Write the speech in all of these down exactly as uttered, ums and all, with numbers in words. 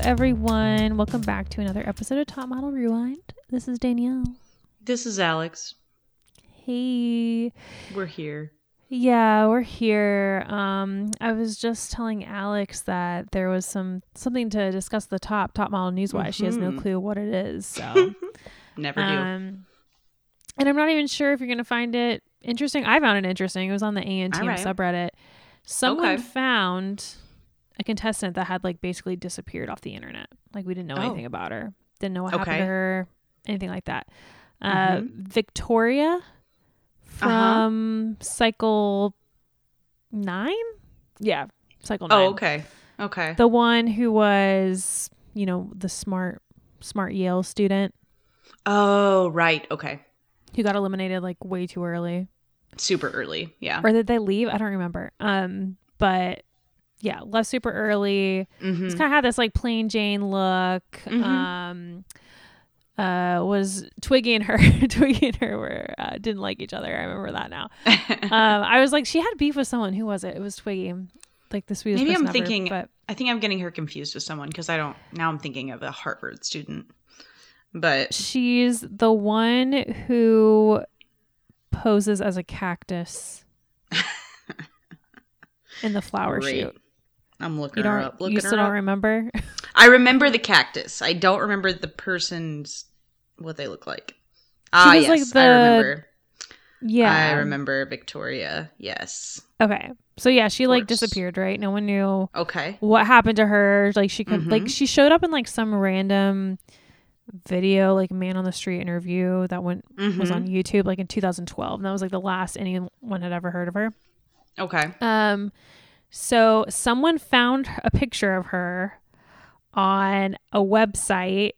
everyone. Welcome back to another episode of Top Model Rewind. This is Danielle. This is Alex. Hey. We're here. Yeah, we're here. Um, I was just telling Alex that there was some something to discuss the top top model news wise. Mm-hmm. She has no clue what it is. So never do. Um, and I'm not even sure if you're gonna find it interesting. I found it interesting. It was on the A N T M right. subreddit. Someone okay. found a contestant that had like basically disappeared off the internet. Like we didn't know oh. anything about her. Didn't know what okay. happened to her. Anything like that. Uh, mm-hmm. Victoria from uh-huh. Cycle nine? Yeah, Cycle nine. Oh, okay. Okay. The one who was, you know, the smart, smart Yale student. Oh, right. Okay. Who got eliminated like way too early. Super early. Yeah. Or did they leave? I don't remember. Um, but yeah, left super early. Mm-hmm. It's kind of had this like plain Jane look. Mm-hmm. Um, uh, was Twiggy and her, Twiggy and her were uh, didn't like each other. I remember that now. um, I was like, she had beef with someone. Who was it? It was Twiggy. Like the sweetest. Maybe person I'm thinking. Ever, but I think I'm getting her confused with someone because I don't. Now I'm thinking of a Harvard student. But she's the one who poses as a cactus in the flower Great. shoot. I'm looking her up. Looking you still her don't up. remember? I remember the cactus. I don't remember the person's what they look like. Ah, yes, like the, I remember. Yeah, I remember Victoria. Yes. Okay, so yeah, she like disappeared. Right? No one knew. Okay. What happened to her? Like she could, Mm-hmm. like she showed up in like some random video, like man on the street interview that went mm-hmm. was on YouTube, like in two thousand twelve, and that was like the last anyone had ever heard of her. Okay. Um. So someone found a picture of her on a website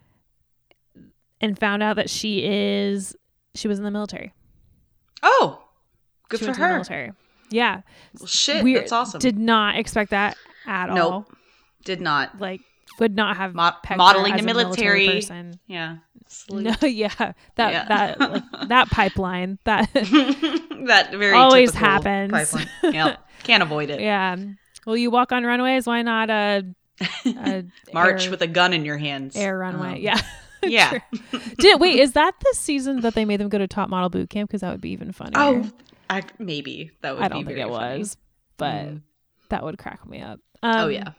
and found out that she is she was in the military. Oh, good she for went her. To the military. Yeah. Well, shit, we that's awesome. Did not expect that at nope, all. Did not. Like would not have Mo- modeling the military. military Person. Yeah. No, yeah. That yeah. that like that pipeline that that very always typical happens. Pipeline. Yep. Can't avoid it. Yeah. Well, you walk on runways. Why not a, a march air, with a gun in your hands? Air runway. Um, yeah. Yeah. Did wait? Is that the season that they made them go to Top Model Boot Camp? Because that would be even funnier. Oh, I, maybe that would. I don't be think very it funny. was, but mm. that would crack me up. Um, oh yeah.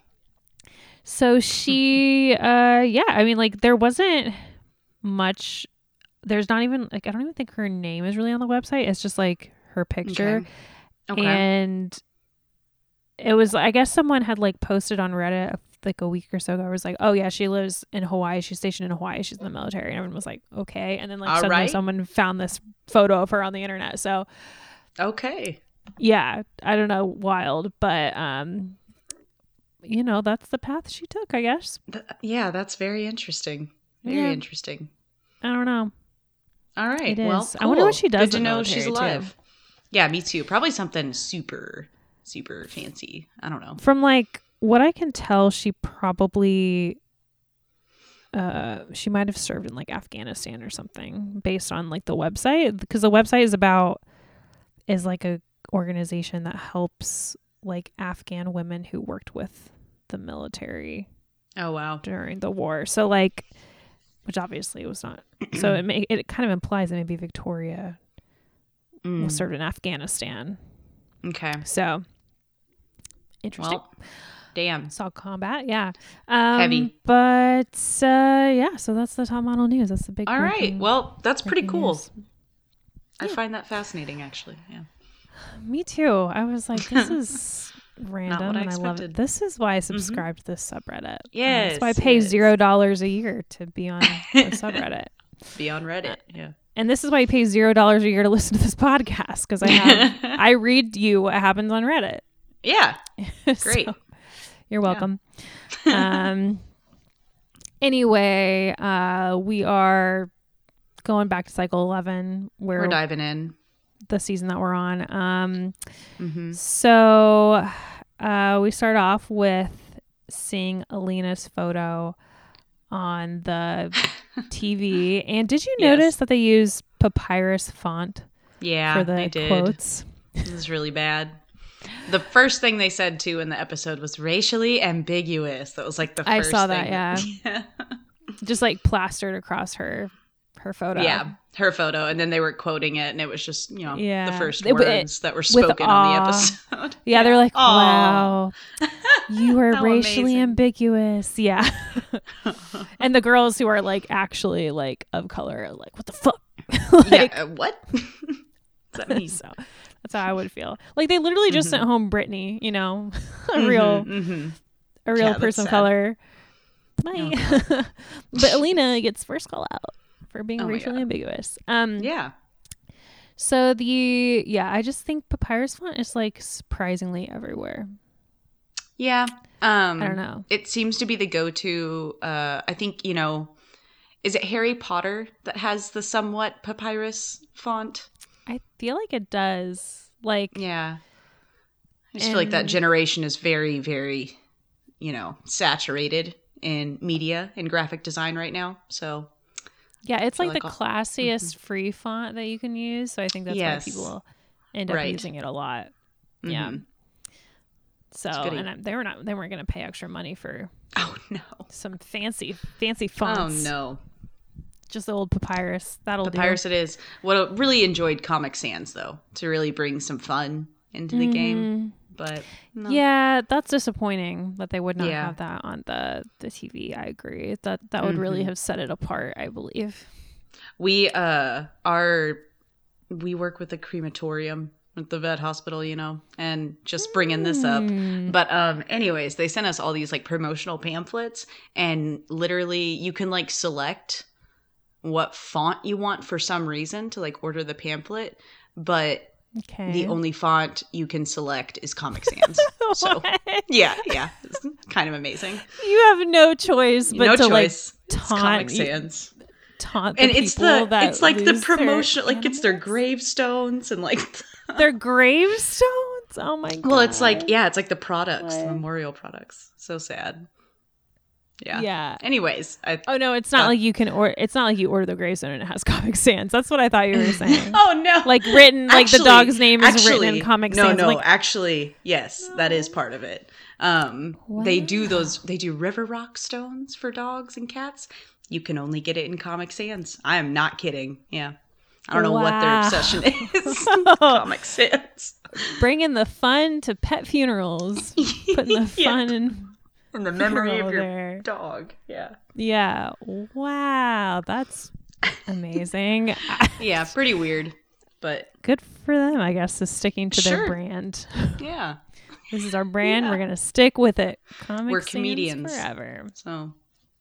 So she, uh, yeah. I mean, like there wasn't much. There's not even like I don't even think her name is really on the website. It's just like her picture, okay. Okay. and it was. I guess someone had like posted on Reddit like a week or so ago. It was like, oh yeah, she lives in Hawaii. She's stationed in Hawaii. She's in the military, and everyone was like, okay. And then like All suddenly right. someone found this photo of her on the internet. So okay, yeah, I don't know, wild, but um, you know, that's the path she took, I guess. Th- yeah, that's very interesting. Very yeah. interesting. I don't know. All right. It well, is. cool. I wonder what she does. Good to know she's alive. Too. Yeah, me too. Probably something super, super fancy. I don't know. From like what I can tell, she probably, uh, she might have served in like Afghanistan or something, based on like the website, because the website is about is like a organization that helps like Afghan women who worked with the military. Oh wow! During the war, so like. Which obviously was not. So it may, it kind of implies that maybe Victoria mm. was served in Afghanistan. Okay. So interesting. Well, damn. Saw combat. Yeah. Um, Heavy. But uh, yeah, so that's the top model news. That's the big. All right. Well, that's pretty cool. News. I yeah. find that fascinating, actually. Yeah. Me too. I was like, this is random, I and I love it. This is why I subscribed mm-hmm. to this subreddit. Yes. Um, that's why I pay yes. zero dollars a year to be on the subreddit. Be on Reddit. Yeah. And this is why you pay zero dollars a year to listen to this podcast, because I have I read you what happens on Reddit. Yeah. Great. So, you're welcome. Yeah. um. Anyway, uh, we are going back to cycle eleven. Where we're diving in. The season that we're on. Um, mm-hmm. So uh, we start off with seeing Alina's photo on the T V. And did you yes. notice that they use papyrus font yeah, for the they did. quotes? This is really bad. The first thing they said too in the episode was racially ambiguous. That was like the first I saw thing. that, yeah. Just like plastered across her her photo. Yeah, her photo. And then they were quoting it, and it was just, you know, yeah. the first it, words it, that were spoken on the episode. Yeah, they're like, Aww. wow, you are racially amazing. ambiguous. Yeah. And the girls who are like actually like of color are like, what the fuck? Like, yeah, uh, what? Does that mean? So that's how I would feel. Like they literally just mm-hmm. sent home Brittany, you know, a mm-hmm, real, mm-hmm. a real yeah, person of color. Bye. Oh, but Alina gets first call out for being oh racially ambiguous. Um, yeah. So the yeah, I just think papyrus font is like surprisingly everywhere. Yeah. Um, I don't know. It seems to be the go-to. Uh, I think, you know, is it Harry Potter that has the somewhat papyrus font? I feel like it does. Like, yeah. I just and, feel like that generation is very, very, you know, saturated in media and graphic design right now. So yeah, it's like, like the I'll, classiest mm-hmm. free font that you can use. So I think that's yes. why people end up right. using it a lot. Mm-hmm. Yeah. So and I, they were not they weren't going to pay extra money for oh no some fancy fancy fonts. Oh no. Just the old papyrus. That'll papyrus do. It is. What I really enjoyed Comic Sans though, to really bring some fun into the mm-hmm. game. But no. yeah, that's disappointing that they would not yeah. have that on the, the T V. I agree. That that would mm-hmm. really have set it apart, I believe. We uh are we work with a crematorium at the vet hospital, you know, and just bringing this up. Mm. But um anyways, they sent us all these like promotional pamphlets, and literally you can like select what font you want for some reason to like order the pamphlet, but okay. the only font you can select is Comic Sans. So yeah, yeah, it's kind of amazing. You have no choice but no to choice. like taunt Comic Sans. Taunt the and it's the that it's like the promotion, like animals? It's their gravestones and like their gravestones. Oh my god. Well, it's like yeah, it's like the products, what? the memorial products. So sad. Yeah. Yeah. Anyways, I oh no, it's not uh, like you can or it's not like you order the gravestone and it has Comic Sans. That's what I thought you were saying. Oh no, like written, like actually, the dog's name is actually, written in Comic no, Sans. No, no, like, actually, yes, no. that is part of it. Um, wow. They do those. They do river rock stones for dogs and cats. You can only get it in Comic Sans. I am not kidding. Yeah, I don't know wow. what their obsession is. Comic Sans. Bringing the fun to pet funerals. Putting the fun yeah. in. In the memory of your there. dog. Yeah. Yeah. Wow. That's amazing. Yeah. Pretty weird, but good for them, I guess, is sticking to sure. their brand. Yeah. This is our brand. Yeah. We're going to stick with it. Comic We're Sans comedians forever. So.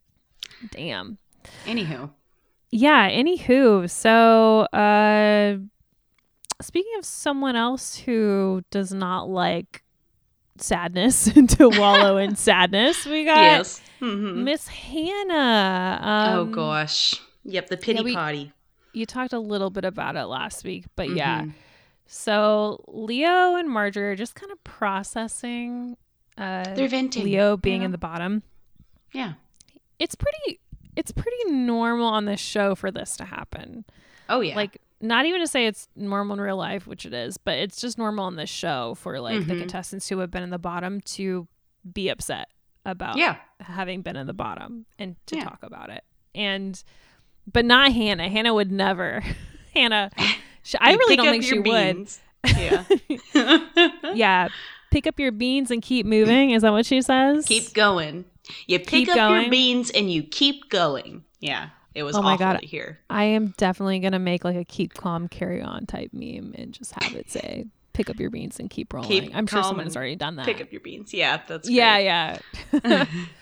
Damn. Anywho. Yeah. Anywho. So, uh, speaking of someone else who does not like sadness to wallow in sadness, we got yes. mm-hmm. Miss Hannah. Um, oh gosh, yep, the pity yeah, we, potty. You talked a little bit about it last week, but mm-hmm. yeah. So Leo and Marjorie are just kind of processing. Uh, They're venting. Leo being you know? in the bottom. Yeah, it's pretty. It's pretty normal on this show for this to happen. Oh yeah, like. Not even to say it's normal in real life, which it is, but it's just normal on this show for like mm-hmm. the contestants who have been in the bottom to be upset about yeah. having been in the bottom and to yeah. talk about it. And, but not Hannah. Hannah would never. Hannah, she, I really don't think she beans. would. Yeah. Yeah. Pick up your beans and keep moving. Is that what she says? Keep going. You pick keep up going. your beans and you keep going. Yeah. It was oh awful my God. to hear. I am definitely going to make like a keep calm, carry on type meme and just have it say, pick up your beans and keep rolling. Keep I'm sure someone has already done that. Pick up your beans. Yeah, that's great. Yeah, yeah.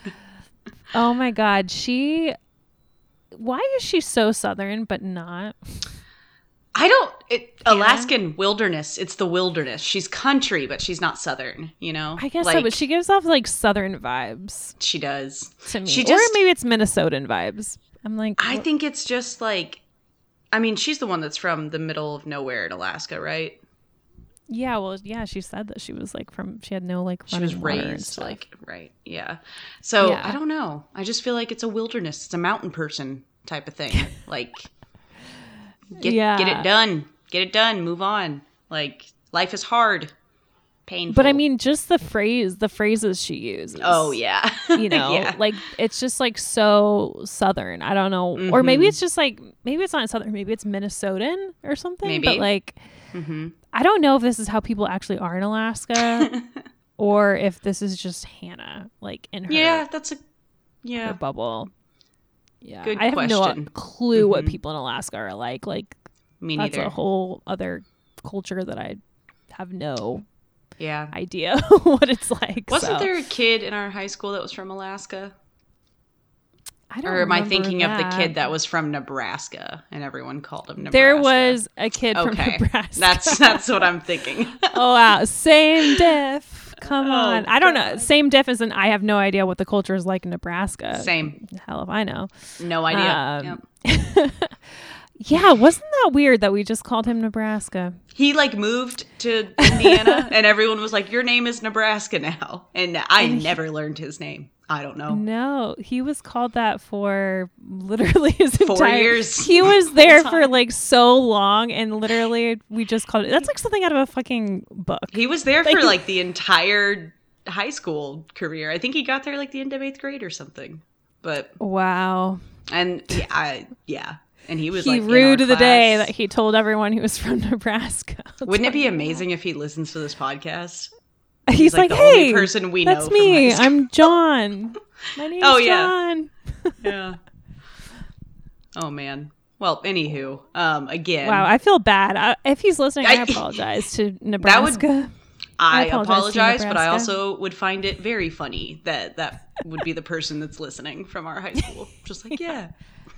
Oh my God. She, why is she so Southern but not? I don't, it, Alaskan wilderness. It's the wilderness. She's country, but she's not Southern, you know? I guess like, so, but she gives off like Southern vibes. She does. To me. She or just, maybe it's Minnesotan vibes. I'm like, I think it's just like, I mean, she's the one that's from the middle of nowhere in Alaska, right? Yeah, well, yeah, she said that she was like from, she had no like she was raised like, right. Yeah. So yeah. I don't know. I just feel like it's a wilderness. It's a mountain person type of thing. Like, get, yeah. get it done. Get it done. Move on. Like, life is hard. Painful. But I mean, just the phrase, the phrases she uses. Oh, yeah. You know, yeah. like it's just like so Southern. I don't know. Mm-hmm. Or maybe it's just like, maybe it's not Southern. Maybe it's Minnesotan or something. Maybe. But like, mm-hmm. I don't know if this is how people actually are in Alaska or if this is just Hannah, like in her, yeah, that's a, yeah. her bubble. Yeah. Good I have question. no clue mm-hmm. what people in Alaska are like. Like, Me that's neither. a whole other culture that I have no yeah. idea what it's like. Wasn't so. there a kid in our high school that was from Alaska? I don't or am I remember thinking that. of the kid that was from Nebraska and everyone called him Nebraska? There was a kid okay. from Nebraska. That's that's what I'm thinking. Oh wow, same diff. Come Oh, on. I don't God. know. Same diff as in I have no idea what the culture is like in Nebraska. Same. Hell if I know. No idea. Um, yep. Yeah, wasn't that weird that we just called him Nebraska? He like moved to Indiana and everyone was like, your name is Nebraska now. And I And he- never learned his name. I don't know. No, he was called that for literally his Four entire years. He was there Whole for time. like so long, and literally we just called it. That's like something out of a fucking book. He was there Like- for like the entire high school career. I think he got there like the end of eighth grade or something. But Wow. and yeah, I, yeah. And he was He like in rued our the day class. that he told everyone he was from Nebraska. Wouldn't it be amazing if he listens to this podcast? He's, He's like, like the hey, only person we that's know from me. high school." I'm John. My name's Oh, yeah. John. Yeah. Oh man. Well, anywho, um, again, Wow, I feel bad. I, if he's listening, I, I- apologize to Nebraska. I, I apologize to apologize, but I Nebraska. also would find it very funny that that would be the person that's listening from our high school. Just like, yeah.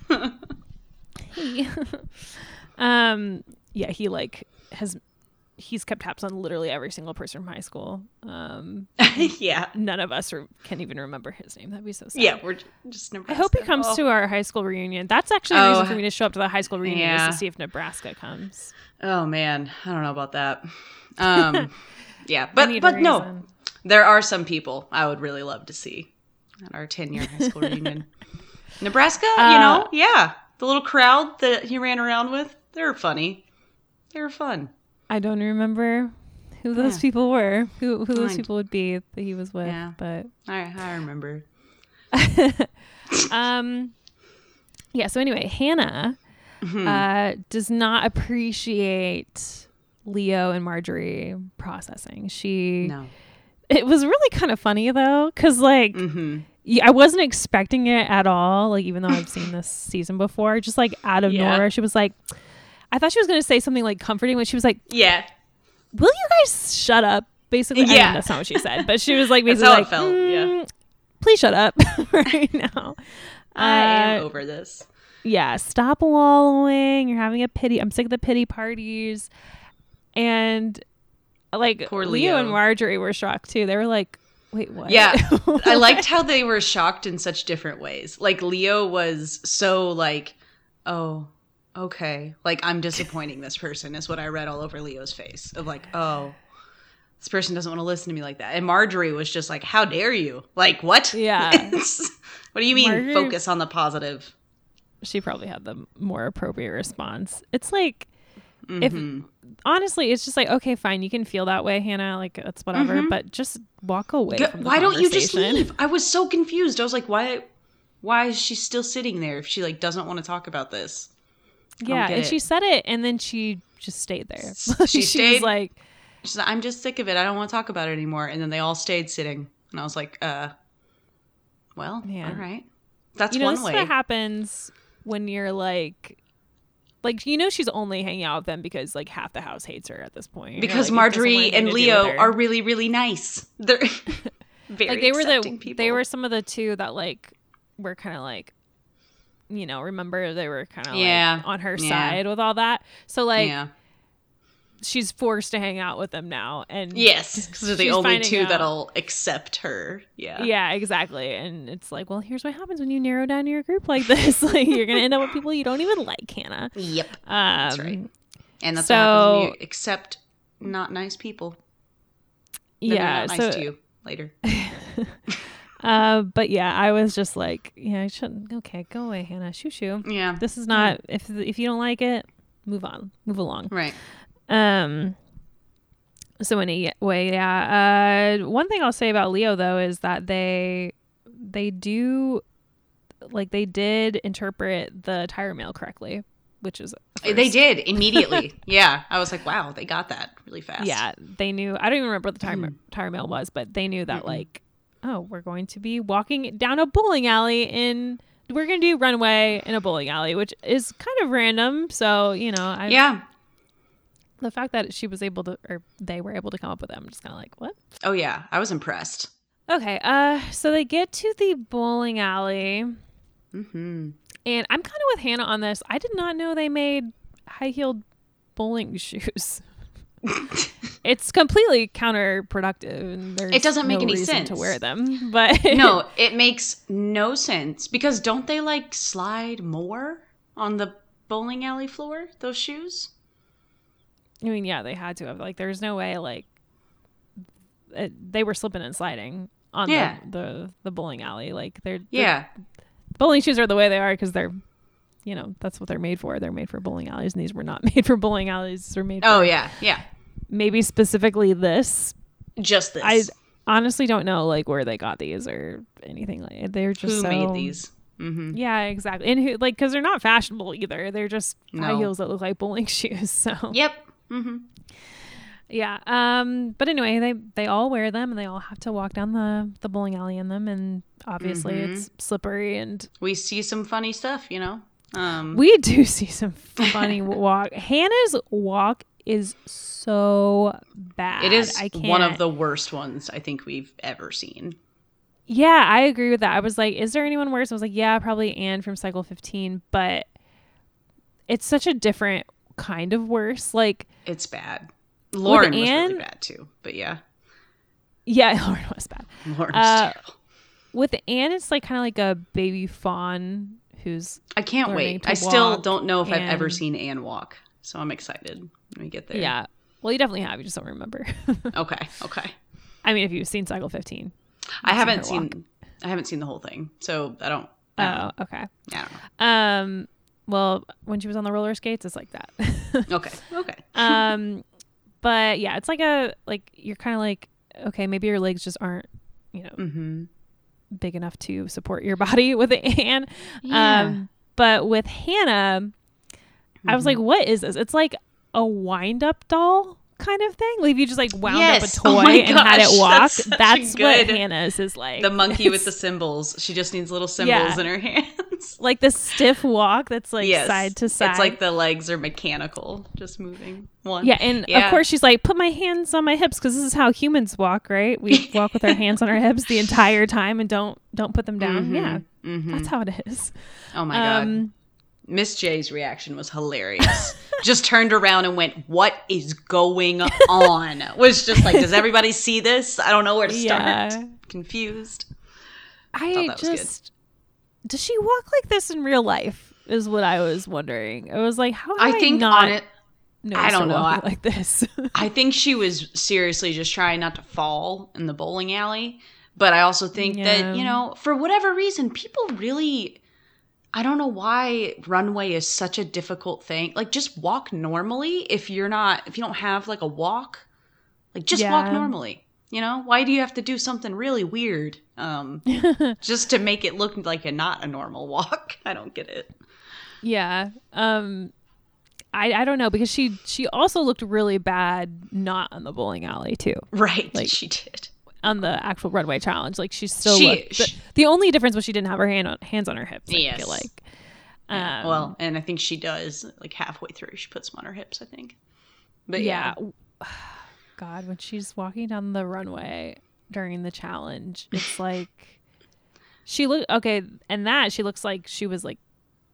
um, yeah, he like has he's kept tabs on literally every single person from high school. Um, yeah. none of us re- can even remember his name. That'd be so sad. Yeah, we're j- just Nebraska. I hope he comes Oh. to our high school reunion. That's actually a Oh, reason for me to show up to the high school reunion yeah. is to see if Nebraska comes. Oh man, I don't know about that. Um, yeah, I but need a but no, reason. there are some people I would really love to see at our ten-year high school reunion. Nebraska, you Uh, know, yeah, the little crowd that he ran around with, they were funny. They were fun. I don't remember who those Yeah. people were, who who those Fine. people would be that he was with, Yeah. but I I remember. um, yeah. So anyway, Hannah Mhm. uh, does not appreciate Leo and Marjorie processing. She No. it was really kind of funny though, because like Mm-hmm. yeah, I wasn't expecting it at all. Like even though I've seen this season before, just like out of Yeah. nowhere, she was like, I thought she was going to say something like comforting, but she was like, Yeah. will you guys shut up? Basically, I mean, Yeah. that's not what she said, but she was like, That's basically how it like, felt, yeah. "Mm, please shut up right now. I am Uh, over this. yeah, stop wallowing. You're having a pity. I'm sick of the pity parties. And like Poor Leo Leo. and Marjorie were shocked too. They were like, wait, what? Yeah. I liked how they were shocked in such different ways. Like Leo was so like, oh, okay. Like I'm disappointing this person is what I read all over Leo's face of like, oh, this person doesn't want to listen to me like that. And Marjorie was just like, how dare you? Like what? Yeah. What do you mean Marjorie- focus on the positive? She probably had the more appropriate response. It's like, Mhm. if honestly, it's just like, okay, fine, you can feel that way, Hannah. Like that's whatever, Mhm. but just walk away. G- From the why don't you just conversation. leave? I was so confused. I was like, why why is she still sitting there if she like doesn't want to talk about this? I don't Yeah, get and it. she said it, and then she just stayed there. She was stayed- like, She's like, I'm just sick of it. I don't want to talk about it anymore. And then they all stayed sitting. And I was like, uh, well, Man. all right. That's you know, one this way. is what happens when you're like, like you know, she's only hanging out with them because like half the house hates her at this point. You're because like, it doesn't want Marjorie anything and to do Leo with her. are really, really nice. They're very like they were accepting the people. they were some of the two that like were kind of like, you know, remember they were kind of Yeah. like on her Yeah. side with all that. So like yeah. she's forced to hang out with them now, and Yes. Because they're the she's only finding two out- that'll accept her. Yeah. Yeah, exactly. And it's like, well, here's what happens when you narrow down your group like this. Like, you're gonna end up with people you don't even like, Hannah. Yep. Um, That's right. And that's so- what happens when you accept not nice people. Then they're Yeah. not nice So, to you later. uh, but yeah, I was just like, yeah, I shouldn't. Okay, go away, Hannah. Shoo shoo. Yeah. This is not. If if you don't like it, move on. Move along. Right. Um. So anyway, yeah. Uh, one thing I'll say about Leo though is that they they do like they did interpret the tire mail correctly, which is they did immediately. Yeah, I was like, wow, they got that really fast. Yeah, they knew. I don't even remember what the tire mm. tire mail was, but they knew that Mm-mm. like, oh, we're going to be walking down a bowling alley in. We're going to do runway in a bowling alley, which is kind of random. So you know, I yeah. The fact that she was able to, or they were able to come up with them, I'm just kind of like, what? Oh yeah, I was impressed. Okay, uh, so they get to the bowling alley, mm-hmm. and I'm kind of with Hannah on this. I did not know they made high-heeled bowling shoes. It's completely counterproductive, and there's it doesn't make no any reason sense to wear them. But no, it makes no sense because don't they like slide more on the bowling alley floor? Those shoes. I mean, yeah, they had to have. Like, there's no way, like, it, they were slipping and sliding on yeah. the, the the bowling alley. Like, they're, yeah. they're bowling shoes are the way they are because they're, you know, that's what they're made for. They're made for bowling alleys, and these were not made for bowling alleys. These were made for, oh, yeah, yeah. Maybe specifically this. Just this. I honestly don't know, like, where they got these or anything like it. They're just Who so, made these? Mm-hmm. Yeah, exactly. And who, like, because they're not fashionable either. They're just no. high heels that look like bowling shoes. So yep. Mm-hmm. Yeah. Um. But anyway, they they all wear them, and they all have to walk down the the bowling alley in them, and obviously mm-hmm. it's slippery, and we see some funny stuff. You know. Um. We do see some funny walk. Hannah's walk is so bad. It is I can't. one of the worst ones I think we've ever seen. Yeah, I agree with that. I was like, is there anyone worse? I was like, yeah, probably Anne from Cycle fifteen, but it's such a different kind of worse. Like, it's bad. Lauren was Anne, really bad too, but yeah. Yeah, Lauren was bad. Lauren was uh, terrible. With Anne, it's like kind of like a baby fawn who's I can't wait. I still don't know if I've ever seen Anne walk, so I'm excited when we get there. Yeah. Well, you definitely have. You just don't remember. Okay. Okay. I mean, if you've seen Cycle fifteen. I haven't seen, seen I haven't seen the whole thing, so I don't. I don't oh, know. okay. I don't know. Um. Well, when she was on the roller skates, it's like that. Okay. Okay. um, but yeah, it's like a like you're kind of like okay, maybe your legs just aren't you know mm-hmm. big enough to support your body with Anne. Yeah. Um, but with Hannah, mm-hmm. I was like, what is this? It's like a wind up doll kind of thing. Like if you just like wound yes. up a toy oh and gosh, had it walk. That's, that's good, what Hannah's is like. The monkey with the cymbals. She just needs little cymbals yeah. in her hands. Like the stiff walk that's like yes. side to side. It's like the legs are mechanical, just moving. One. Yeah, and yeah. of course she's like, put my hands on my hips because this is how humans walk, right? We walk with our hands on our hips the entire time and don't don't put them down. Mm-hmm. Yeah, mm-hmm. that's how it is. Oh my um, god. Miss J's reaction was hilarious. Just turned around and went, what is going on? Was just like, does everybody see this? I don't know where to start. Yeah. Confused. I, I just, does she walk like this in real life is what I was wondering. It was like, how do I, I think not on it, I don't know. I, like this. I think she was seriously just trying not to fall in the bowling alley. But I also think yeah. that, you know, for whatever reason, people really... I don't know why runway is such a difficult thing. Like, just walk normally if you're not, if you don't have like a walk. Like, just yeah. walk normally. You know? Why do you have to do something really weird um, just to make it look like a not a normal walk? I don't get it. Yeah. Um, I I don't know because she she also looked really bad not on the bowling alley too. Right. Like, she did. On the actual runway challenge, like she still she, looked, the, the only difference was she didn't have her hand on, hands on her hips. I yes. feel like. Yeah. Um, well, and I think she does like halfway through. She puts them on her hips, I think. But yeah. yeah. God, when she's walking down the runway during the challenge, it's like she look okay, and that she looks like she was like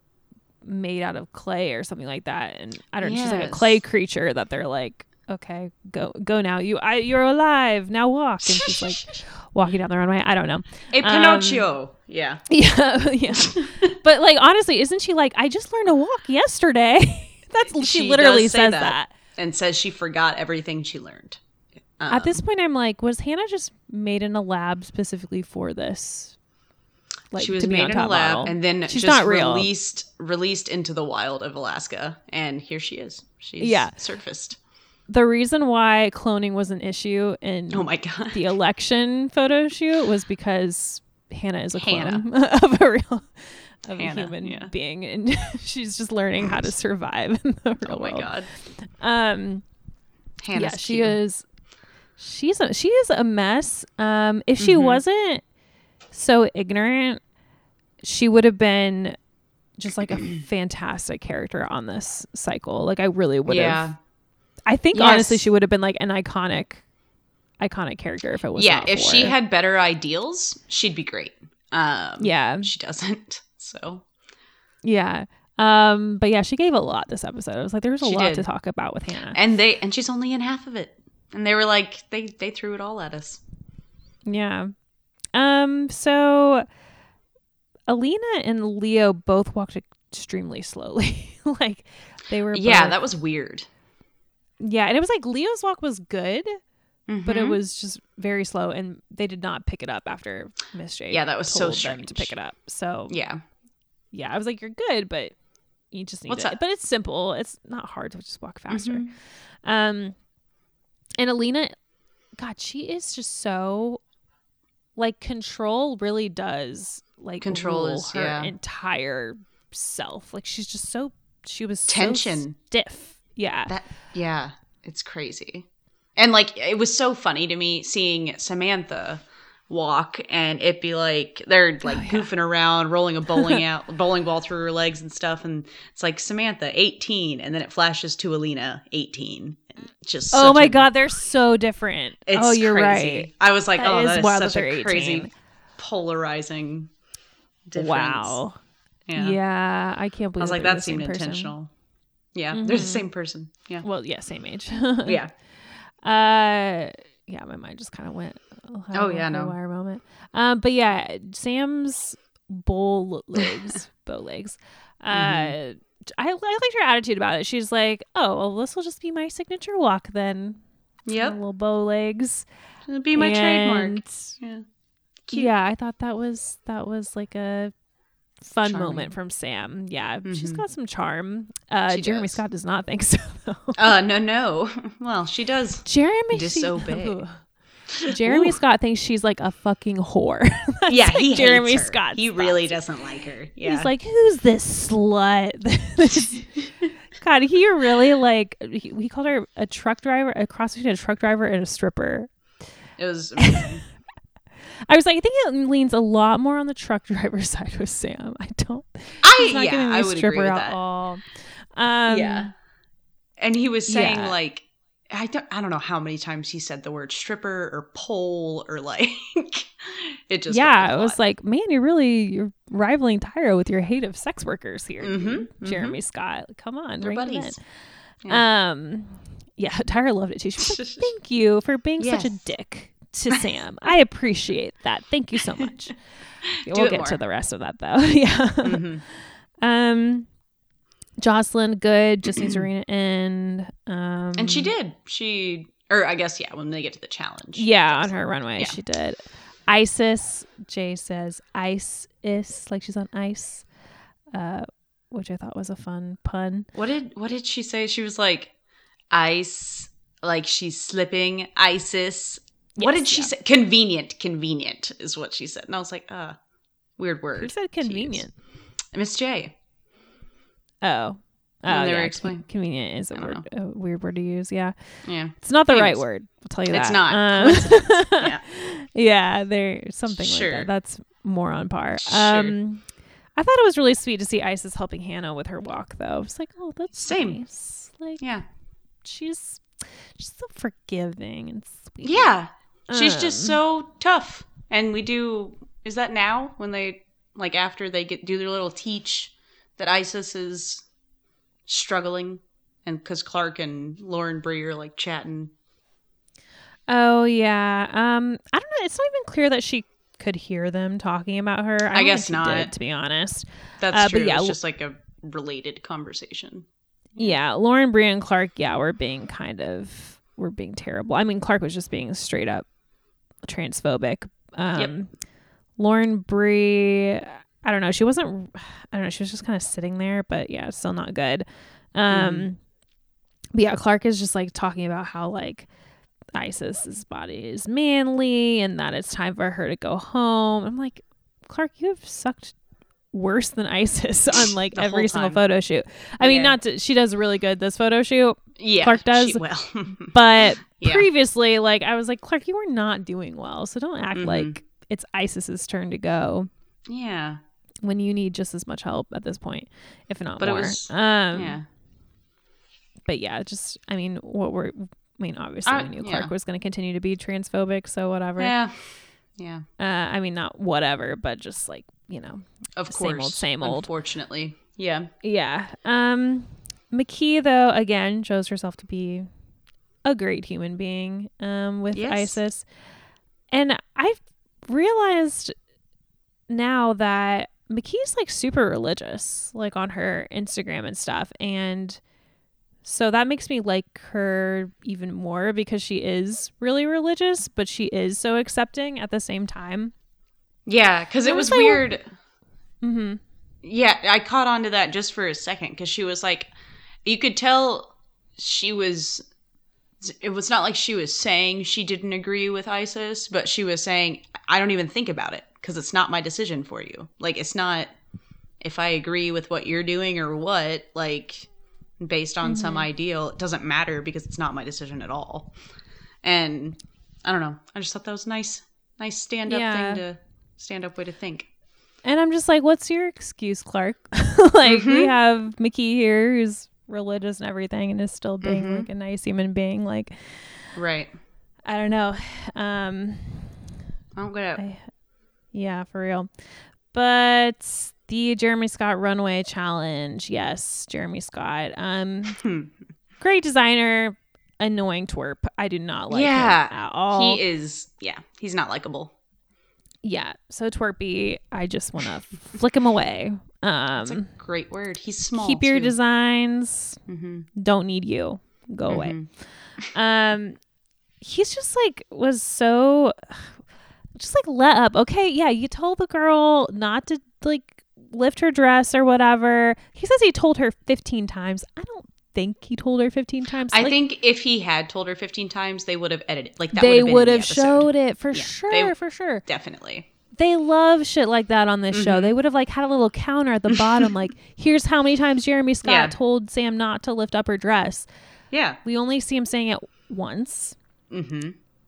made out of clay or something like that, and I don't know. Yes. She's like a clay creature that they're like. Okay, go go now. You I you're alive. Now walk. And she's like walking down the runway. I don't know. A Pinocchio. Um, yeah. Yeah. Yeah. But like honestly, isn't she like, I just learned to walk yesterday? That's she, she literally says that, that. And says she forgot everything she learned. Um, At this point I'm like, was Hannah just made in a lab specifically for this? Like, she was to be made in a lab model. and then she's just not real. released released into the wild of Alaska, and here she is. She's yeah. surfaced. the reason why cloning was an issue in oh my God. the election photo shoot was because Hannah is a Hannah. clone of a real of Hannah, a human yeah. being, and she's just learning how to survive in the real Oh my world. God. Um, Hannah's yeah, she cute. is. She's a, she is a mess. Um, if she Mhm. wasn't so ignorant, she would have been just like a fantastic character on this cycle. Like I really would have. Yeah. I think Yes. honestly, she would have been like an iconic, iconic character if it was. Yeah, not if for she it. had better ideals, she'd be great. Um, Yeah. she doesn't. So Yeah. Um, but yeah, she gave a lot this episode. I was like, there was a She lot did. to talk about with Hannah. and they and she's only in half of it, and they were like they they threw it all at us. Yeah. Um, so Alina and Leo both walked extremely slowly. Like they were Yeah, both- that was weird. Yeah, and it was like Leo's walk was good, but it Mhm. was just very slow, and they did not pick it up after Miss J. Yeah, that was so told them to strange. pick it up. So Yeah. yeah, I was like, you're good, but you just need What's it. up? But it's simple. It's not hard to just walk faster. Mhm. Um, and Alina, God, she is just so like control really does like Control rule is- her yeah. entire self. Like she's just so she was so Tension. stiff. Yeah. That yeah, it's crazy. And like it was so funny to me seeing Samantha walk and it be like they're like Oh, yeah. goofing around, rolling a bowling out bowling ball through her legs and stuff, and it's like Samantha eighteen, and then it flashes to Alina eighteen. And just Oh such my a- God, they're so different. it's oh, you're crazy. right. I was like, That oh, is that is wild that such they're a crazy eighteen. polarizing difference. Wow. Yeah. Yeah, I can't believe. I was like, they're that the same seemed person. intentional. Yeah, they're the Mhm. same person. Yeah. Well, yeah, same age. Yeah. Uh, yeah, my mind just kind of went. Oh, yeah, no. wire moment. Um, but yeah, Sam's bow legs, bow legs. Uh, Mm-hmm. I I liked her attitude about it. She's like, oh, well, this will just be my signature walk then. Yep. My little bow legs. It'll be my trademark. And Yeah. Cute. yeah, I thought that was that was like a fun Charming. moment from Sam. Yeah, she's Mhm. got some charm. Uh, She Jeremy does. Scott does not think so. Though. Uh, no, no. Well, she does. Jeremy Disobey. Jeremy Ooh. Scott thinks she's like a fucking whore. That's Yeah, like he Jeremy hates her. Scott. He really doesn't like her. Yeah. He's like, who's this slut? This- God, he really like he, he called her a truck driver, a cross between a truck driver and a stripper. it was amazing. I was like, I think it leans a lot more on the truck driver side with Sam. I don't. I He's not yeah, giving me I a would stripper agree with at that. all. Um, yeah. And he was saying yeah. like I don't I don't know how many times he said the word stripper or pole or like it just felt yeah, like a it was lot. like, man, you're really you're rivaling Tyra with your hate of sex workers here, Mhm, dude. mhm. Jeremy Scott. Come on, They're bring it buddies. in. Yeah. Um, yeah, Tyra loved it too. She was like, "Thank you for being such a Yes. dick to Sam. I appreciate that. Thank you so much." We'll it get more. to the rest of that though. yeah. Mhm. Um, Jocelyn, good. Just needs to rein it in. Um, And she did. She or I guess yeah, when they get to the challenge. Yeah, on her runway, Yeah. she did. Isis, Jay says ice is like she's on ice, uh, which I thought was a fun pun. What did what did she say? She was like ice, like she's slipping. ISIS. what Yes, did she yeah. say? Convenient, convenient is what she said. And I was like, uh, weird word. Who said to use. convenient? Miss J. Oh, When oh they were yeah, explaining. con- convenient is a I don't word, a weird word to use. Yeah, Yeah. it's not the right Anyways. word. I'll tell you It's that. not. Um, Coincidence. Yeah. yeah, there's something Sure. like that. That's more on par. Sure. Um, I thought it was really sweet to see Isis helping Hannah with her walk, though. It's like, oh, that's Same. nice. Like, Yeah. she's she's so forgiving and sweet. Yeah. She's just Um, so tough. And we do is that now when they like after they get do their little teach that Isis is struggling and because Clark and Lauren Bree are like chatting. Oh yeah. Um, I don't know. It's not even clear that she could hear them talking about her. I, I don't guess think she not. did, to be honest. That's Uh, but true. yeah, It's just like a related conversation. Yeah, Lauren, Bree, and Clark. Yeah, were being kind of were being terrible. I mean, Clark was just being straight up transphobic. Um, Yep. Lauren Bree. I don't know. She wasn't. I don't know. She was just kind of sitting there, but yeah, it's still not good. Um, But yeah, Clark is just like talking about how like Isis's body is manly and that it's time for her to go home. I'm like, Clark, you have sucked worse than Isis on like every single photo shoot. I yeah. mean, not to, she does really good this photo shoot. Yeah, Clark does. She will. But yeah. previously, like I was like, Clark, you were not doing well. So don't act mm-hmm. like it's Isis's turn to go. Yeah. When you need just as much help at this point, if not but more. It was, um, yeah. But yeah, just I mean, what we're. I mean, obviously, uh, we knew Clark yeah. was going to continue to be transphobic, so whatever. Yeah. Yeah. Uh, I mean, not whatever, but just like, you know, of course, same old, same old. Unfortunately. Yeah. Yeah. Um, McKee, though, again, shows herself to be a great human being um, with yes. Isis. And I've realized now that McKee's like super religious, like on her Instagram and stuff. And so that makes me like her even more because she is really religious, but she is so accepting at the same time. Yeah, because it was like, weird. Mm-hmm. Yeah, I caught on to that just for a second because she was like, you could tell she was, it was not like she was saying she didn't agree with Isis, but she was saying, I don't even think about it because it's not my decision for you. Like, it's not if I agree with what you're doing or what, like... based on mm-hmm. some ideal, it doesn't matter because it's not my decision at all. And I don't know, I just thought that was nice nice stand-up yeah. thing to stand up way to think. And I'm just like, what's your excuse, Clark? Like mm-hmm. we have McKee here who's religious and everything and is still being mm-hmm. like a nice human being, like right. I don't know. um I don't get it. I, yeah, for real. But the Jeremy Scott Runway Challenge. Yes, Jeremy Scott. Um, great designer, annoying twerp. I do not like yeah, him at all. He is, yeah, he's not likable. Yeah, so twerpy. I just want to flick him away. Um, That's a great word. He's small, Keep your too. designs. Mm-hmm. Don't need you. Go mm-hmm. away. Um, he's just like, was so... just like let up. Okay, yeah, you told the girl not to like lift her dress or whatever. He says he told her fifteen times. I don't think he told her fifteen times. I like, think if he had told her fifteen times, they would have edited. Like that they would have the showed it for yeah, sure, they, for sure. Definitely. They love shit like that on this mm-hmm. show. They would have like had a little counter at the bottom, like, here's how many times Jeremy Scott yeah. told Sam not to lift up her dress. Yeah. We only see him saying it once. Mm-hmm.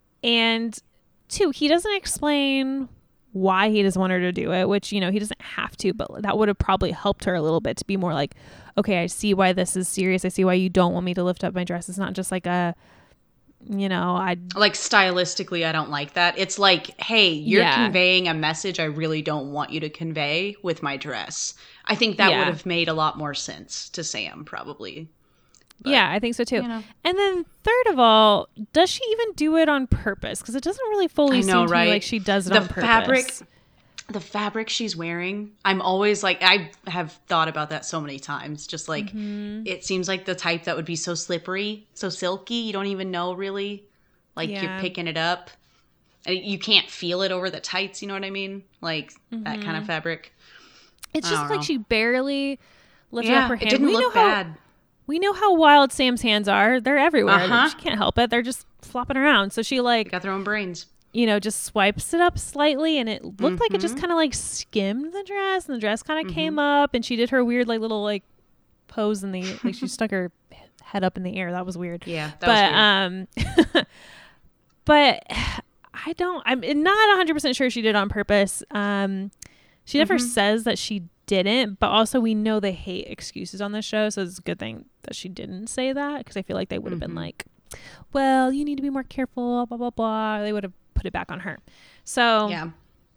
And two, he doesn't explain why he doesn't want her to do it, which, you know, he doesn't have to, but that would have probably helped her a little bit to be more like, okay, I see why this is serious. I see why you don't want me to lift up my dress. It's not just like a, you know, I like stylistically, I don't like that. It's like, hey, you're yeah. conveying a message I really don't want you to convey with my dress. I think that yeah. would have made a lot more sense to Sam, probably. But, yeah, I think so too. You know. And then third of all, does she even do it on purpose? Because it doesn't really fully I know, seem to right? me like she does it the on purpose. Fabric, the fabric she's wearing, I'm always like, I have thought about that so many times. Just like, mm-hmm. it seems like the type that would be so slippery, so silky. You don't even know really. Like yeah. you're picking it up. And you can't feel it over the tights. You know what I mean? Like mm-hmm. that kind of fabric. It's just like know. she barely lifted yeah, up her hand. It didn't we look know bad. How- We know how wild Sam's hands are. They're everywhere. Uh-huh. She can't help it. They're just flopping around. So she like... They got their own brains. You know, just swipes it up slightly and it looked mm-hmm. like it just kind of like skimmed the dress and the dress kind of mm-hmm. came up and she did her weird like little like pose in the... Like she stuck her head up in the air. That was weird. Yeah, that but, was weird. Um, but I don't... I'm not one hundred percent sure she did it on purpose. Um, she never mm-hmm. says that she didn't, but also we know they hate excuses on this show, so it's a good thing that she didn't say that because I feel like they would have mm-hmm. been like, well, you need to be more careful, blah blah blah. They would have put it back on her. So yeah,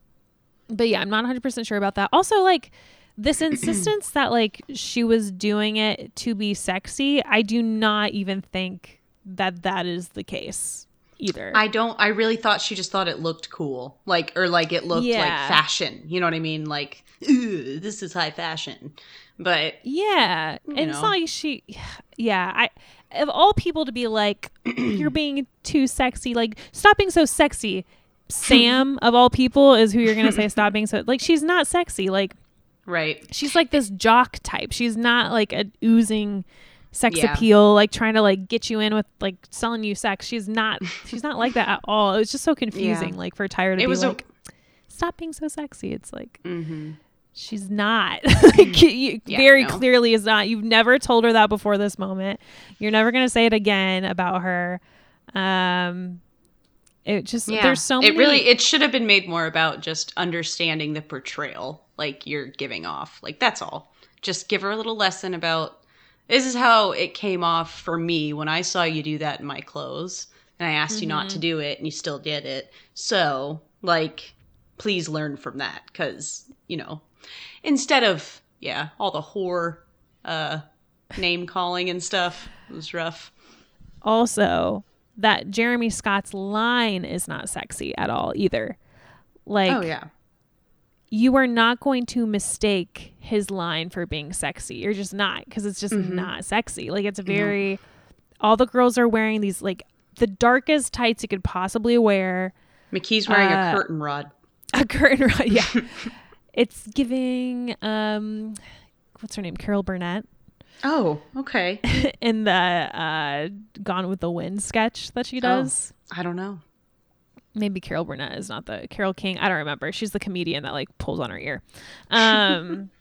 but yeah, I'm not one hundred percent sure about that. Also, like this insistence that like she was doing it to be sexy, I do not even think that that is the case either. I don't I really thought she just thought it looked cool, like, or like it looked yeah. like fashion, you know what I mean, like, this is high fashion. But yeah, and know. It's not like she yeah I of all people to be like, you're being too sexy, like stop being so sexy. Sam of all people is who you're gonna say stop being so, like, she's not sexy, like, right, she's like this jock type. She's not like a oozing sex yeah. appeal, like trying to like get you in with like selling you sex. She's not she's not like that at all. It was just so confusing, yeah. like for Tyra to it be was like a- stop being so sexy. It's like mm-hmm. she's not. like, you, yeah, very no. clearly is not. You've never told her that before this moment. You're never gonna say it again about her. Um it just yeah. there's so many it really it should have been made more about just understanding the portrayal like you're giving off. Like that's all. Just give her a little lesson about this is how it came off for me when I saw you do that in my clothes and I asked mm-hmm. you not to do it and you still did it. So like please learn from that because you know instead of yeah all the whore uh name calling and stuff, it was rough. Also, that Jeremy Scott's line is not sexy at all either. Like, oh yeah, you are not going to mistake his line for being sexy. You're just not, because it's just mm-hmm. not sexy. Like, it's very, mm-hmm. all the girls are wearing these like the darkest tights you could possibly wear. McKee's wearing uh, a curtain rod. A curtain rod, yeah. It's giving, um, what's her name? Carol Burnett. Oh, okay. In the uh, Gone with the Wind sketch that she does. Oh, I don't know. Maybe Carol Burnett is not the Carol King. I don't remember. She's the comedian that like pulls on her ear. Um,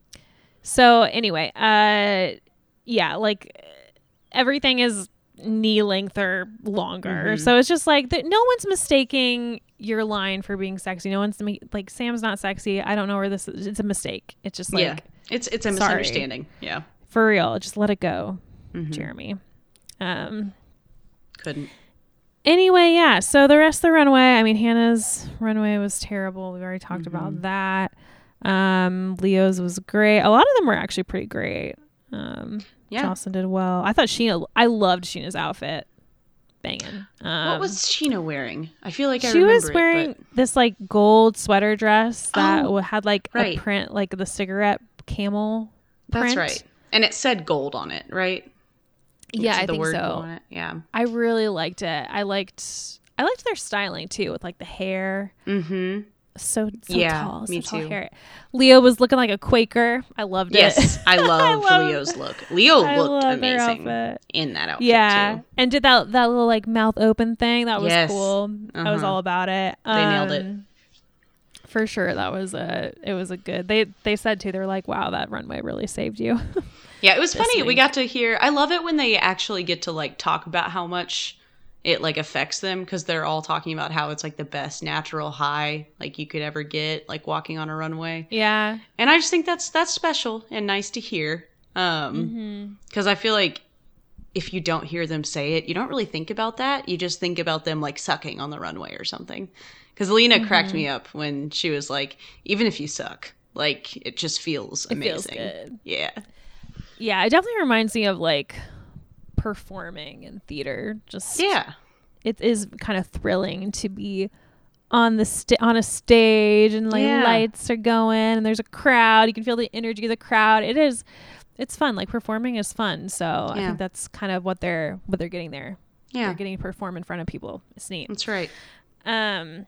so anyway, uh, yeah, like everything is knee length or longer. Mm-hmm. So it's just like that. No one's mistaking your line for being sexy. No one's like, Sam's not sexy. I don't know where this is. It's a mistake. It's just like, yeah, it's, it's a misunderstanding. Sorry. Yeah. For real, just let it go, mm-hmm. Jeremy. Um, Couldn't. Anyway, yeah. So the rest of the runway, I mean, Hannah's runway was terrible. We've already talked mm-hmm. about that. Um, Leo's was great. A lot of them were actually pretty great. Um, yeah. Jocelyn did well. I thought Sheena, I loved Sheena's outfit. Banging. Um, what was Sheena wearing? I feel like I she remember was wearing it, but... this like gold sweater dress that oh, had like right. a print, like the cigarette camel print. That's right. And it said gold on it, right? Yeah, I think so. Yeah. I really liked it. I liked I liked their styling too, with like the hair. Mm-hmm. So, so yeah, tall. Me so tall too. Hair. Leo was looking like a Quaker. I loved yes, it. Yes, I love I Leo's look. Leo I looked amazing in that outfit yeah. too. And did that that little like mouth open thing. That was yes. cool. Uh-huh. I was all about it. They um, nailed it. For sure. That was a it was a good they they said too, they're like, wow, that runway really saved you. Yeah, it was funny. Week. We got to hear I love it when they actually get to like talk about how much it like affects them, because they're all talking about how it's like the best natural high like you could ever get, like walking on a runway. Yeah. And I just think that's that's special and nice to hear. Um because mm-hmm. I feel like if you don't hear them say it, you don't really think about that. You just think about them like sucking on the runway or something. Because Lena mm-hmm. cracked me up when she was like, even if you suck, like it just feels it amazing. Feels good. Yeah. Yeah, it definitely reminds me of like performing in theater. Just yeah, it is kind of thrilling to be on the sta- on a stage and like yeah. lights are going and there's a crowd. You can feel the energy of the crowd. It is, it's fun. Like performing is fun. So yeah. I think that's kind of what they're what they're getting there. Yeah, they're getting to perform in front of people. It's neat. That's right. Um,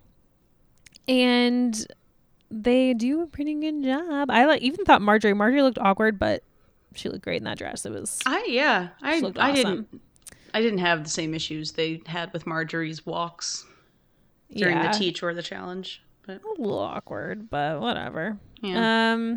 and they do a pretty good job. I like even thought Marjorie. Marjorie looked awkward, but she looked great in that dress. It was. I yeah. I awesome. I didn't. I didn't have the same issues they had with Marjorie's walks during yeah. the teach or the challenge. But a little awkward, but whatever. Yeah. Um.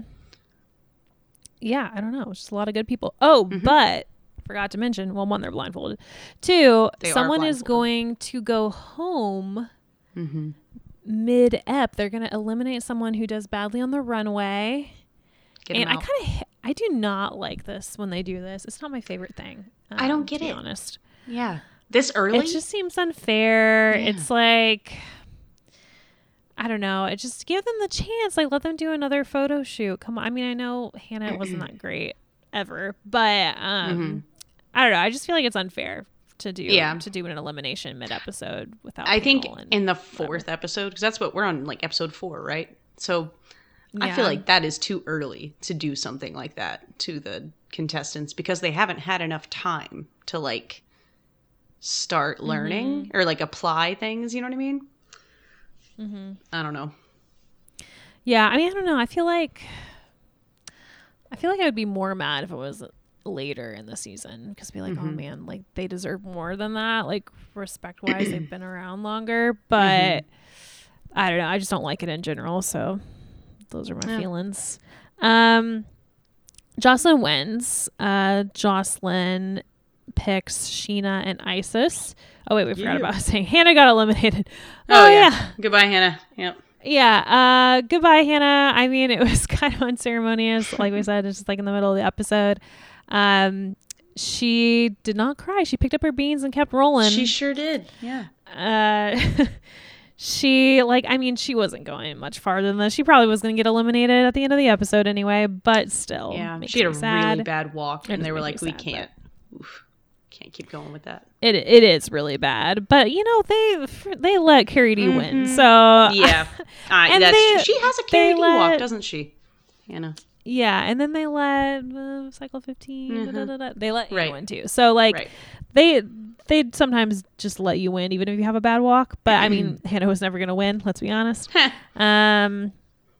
Yeah, I don't know. It's just a lot of good people. Oh, mm-hmm. but forgot to mention. Well, one, they're blindfolded. Two, they someone blindfolded. is going to go home. Mm-hmm. Mid-ep. They're going to eliminate someone who does badly on the runway. Get and I kind of, I do not like this when they do this. It's not my favorite thing. Um, I don't get to be it. Honest. Yeah. This early? It just seems unfair. Yeah. It's like, I don't know. It just give them the chance. Like, let them do another photo shoot. Come on. I mean, I know Hannah wasn't that great ever, but um, mm-hmm. I don't know. I just feel like it's unfair to do yeah. to do an elimination mid episode without. I think in the fourth whatever. episode, because that's what we're on, like episode four, right? So yeah. I feel like that is too early to do something like that to the contestants, because they haven't had enough time to like start learning mm-hmm. or like apply things. You know what I mean? Mm-hmm. I don't know. Yeah, I mean, I don't know. I feel like I feel like I would be more mad if it was later in the season because be like, mm-hmm. oh man, like they deserve more than that. Like respect wise, they've been around longer, but mm-hmm. I don't know. I just don't like it in general. So those are my yeah. feelings. Um, Jocelyn wins. Uh, Jocelyn picks Scheana and Isis. Oh wait, we forgot yeah. about saying Hannah got eliminated. Oh, oh yeah. yeah. Goodbye, Hannah. Yep. Yeah. Uh, goodbye, Hannah. I mean, it was kind of unceremonious. Like we said, it's just like in the middle of the episode. Um, she did not cry. She picked up her beans and kept rolling. She sure did. Yeah. Uh, she like, I mean, she wasn't going much farther than this. She probably was going to get eliminated at the end of the episode anyway, but still. Yeah. She had a sad. really bad walk and they were like, we sad, can't. Oof. Can't keep going with that. It it is really bad, but you know they they let Carrie D mm-hmm. win, so yeah, uh, and that's they, she has a Carrie D let, walk, doesn't she? Hannah. Yeah, and then they let uh, Cycle fifteen. Mm-hmm. Da, da, da, da. They let right. you win too. So like right. they they sometimes just let you win even if you have a bad walk. But I mean, Hannah was never gonna win. Let's be honest. um,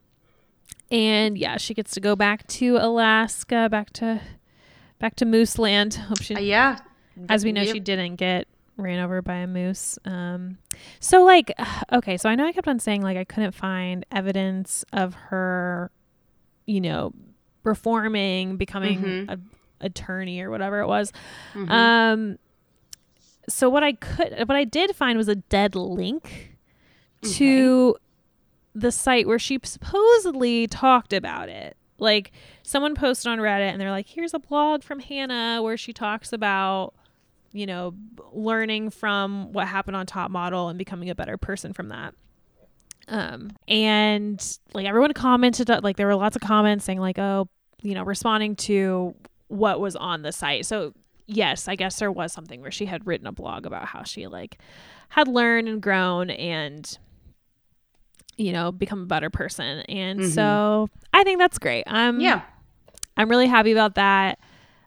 and yeah, she gets to go back to Alaska, back to back to Moose Land. Hope she. Uh, yeah. As we know, yep. she didn't get ran over by a moose. Um, so like, okay, so I know I kept on saying like I couldn't find evidence of her, you know, reforming, becoming mm-hmm. a attorney or whatever it was. Mm-hmm. Um, so what I could, what I did find was a dead link okay. to the site where she supposedly talked about it. Like someone posted on Reddit and they're like, here's a blog from Hannah where she talks about, you know, learning from what happened on Top Model and becoming a better person from that. Um, and like everyone commented, like there were lots of comments saying like, oh, you know, responding to what was on the site. So yes, I guess there was something where she had written a blog about how she like had learned and grown and, you know, become a better person. And mm-hmm. so I think that's great. I'm, yeah, I'm really happy about that.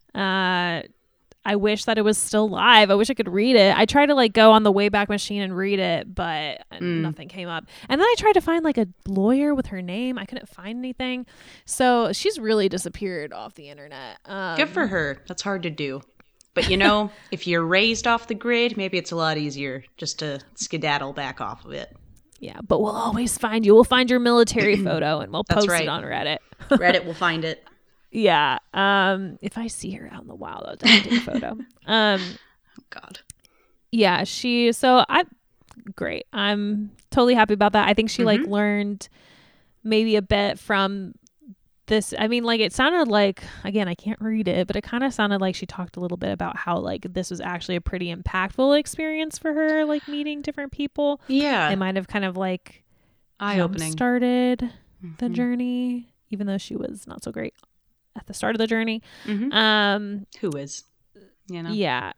Uh, I wish that it was still live. I wish I could read it. I tried to like go on the Wayback Machine and read it, but mm. nothing came up. And then I tried to find like a lawyer with her name. I couldn't find anything. So she's really disappeared off the internet. Um, Good for her. That's hard to do. But you know, if you're raised off the grid, maybe it's a lot easier just to skedaddle back off of it. Yeah, but we'll always find you. We'll find your military photo and we'll post right. it on Reddit. Reddit will find it. Yeah. Um, if I see her out in the wild, I'll definitely take a photo. Um, oh God. Yeah, she. So I, great. I'm totally happy about that. I think she mm-hmm. like learned maybe a bit from this. I mean, like it sounded like, again, I can't read it, but it kind of sounded like she talked a little bit about how like this was actually a pretty impactful experience for her, like meeting different people. Yeah, it might have kind of like eye-opening started mm-hmm. the journey, even though she was not so great at the start of the journey. Mm-hmm. Um, who is, you know? Yeah.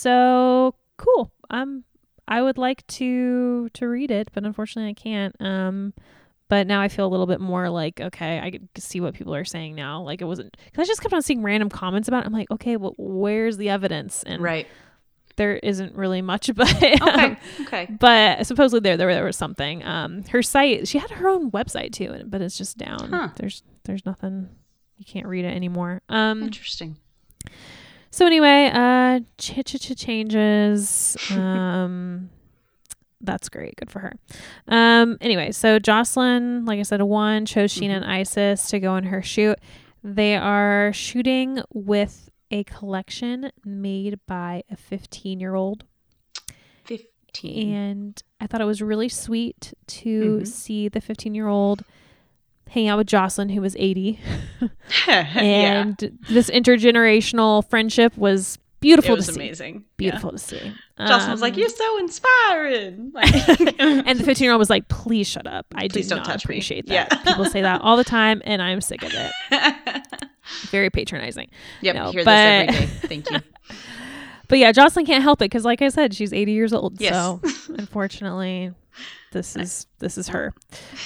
So cool. Um, I would like to to read it, but unfortunately I can't. Um, but now I feel a little bit more like, okay, I can see what people are saying now. Like it wasn't, because I just kept on seeing random comments about it. I'm like, okay, well, where's the evidence? And right. there isn't really much, but okay, um, okay. But supposedly there, there, there was something. Um, her site, she had her own website too, but it's just down. Huh. There's, there's nothing. You can't read it anymore. Um, Interesting. So anyway, uh, ch ch ch changes. Um, that's great. Good for her. Um, anyway, so Jocelyn, like I said, won, chose Scheana mm-hmm. and Isis to go in her shoot. They are shooting with a collection made by a fifteen year old. fifteen. And I thought it was really sweet to mm-hmm. see the fifteen year old hang out with Jocelyn, who was eighty. And yeah. this intergenerational friendship was beautiful it was to see. Amazing. Beautiful yeah. to see. Jocelyn um, was like, you're so inspiring. Like, and the fifteen year old was like, please shut up. I please do don't not touch appreciate me. that. Yeah. People say that all the time and I'm sick of it. Very patronizing. Yep. No, hear but, this every day. Thank you. But yeah, Jocelyn can't help it because like I said, she's eighty years old. Yes. So unfortunately, this is this is her.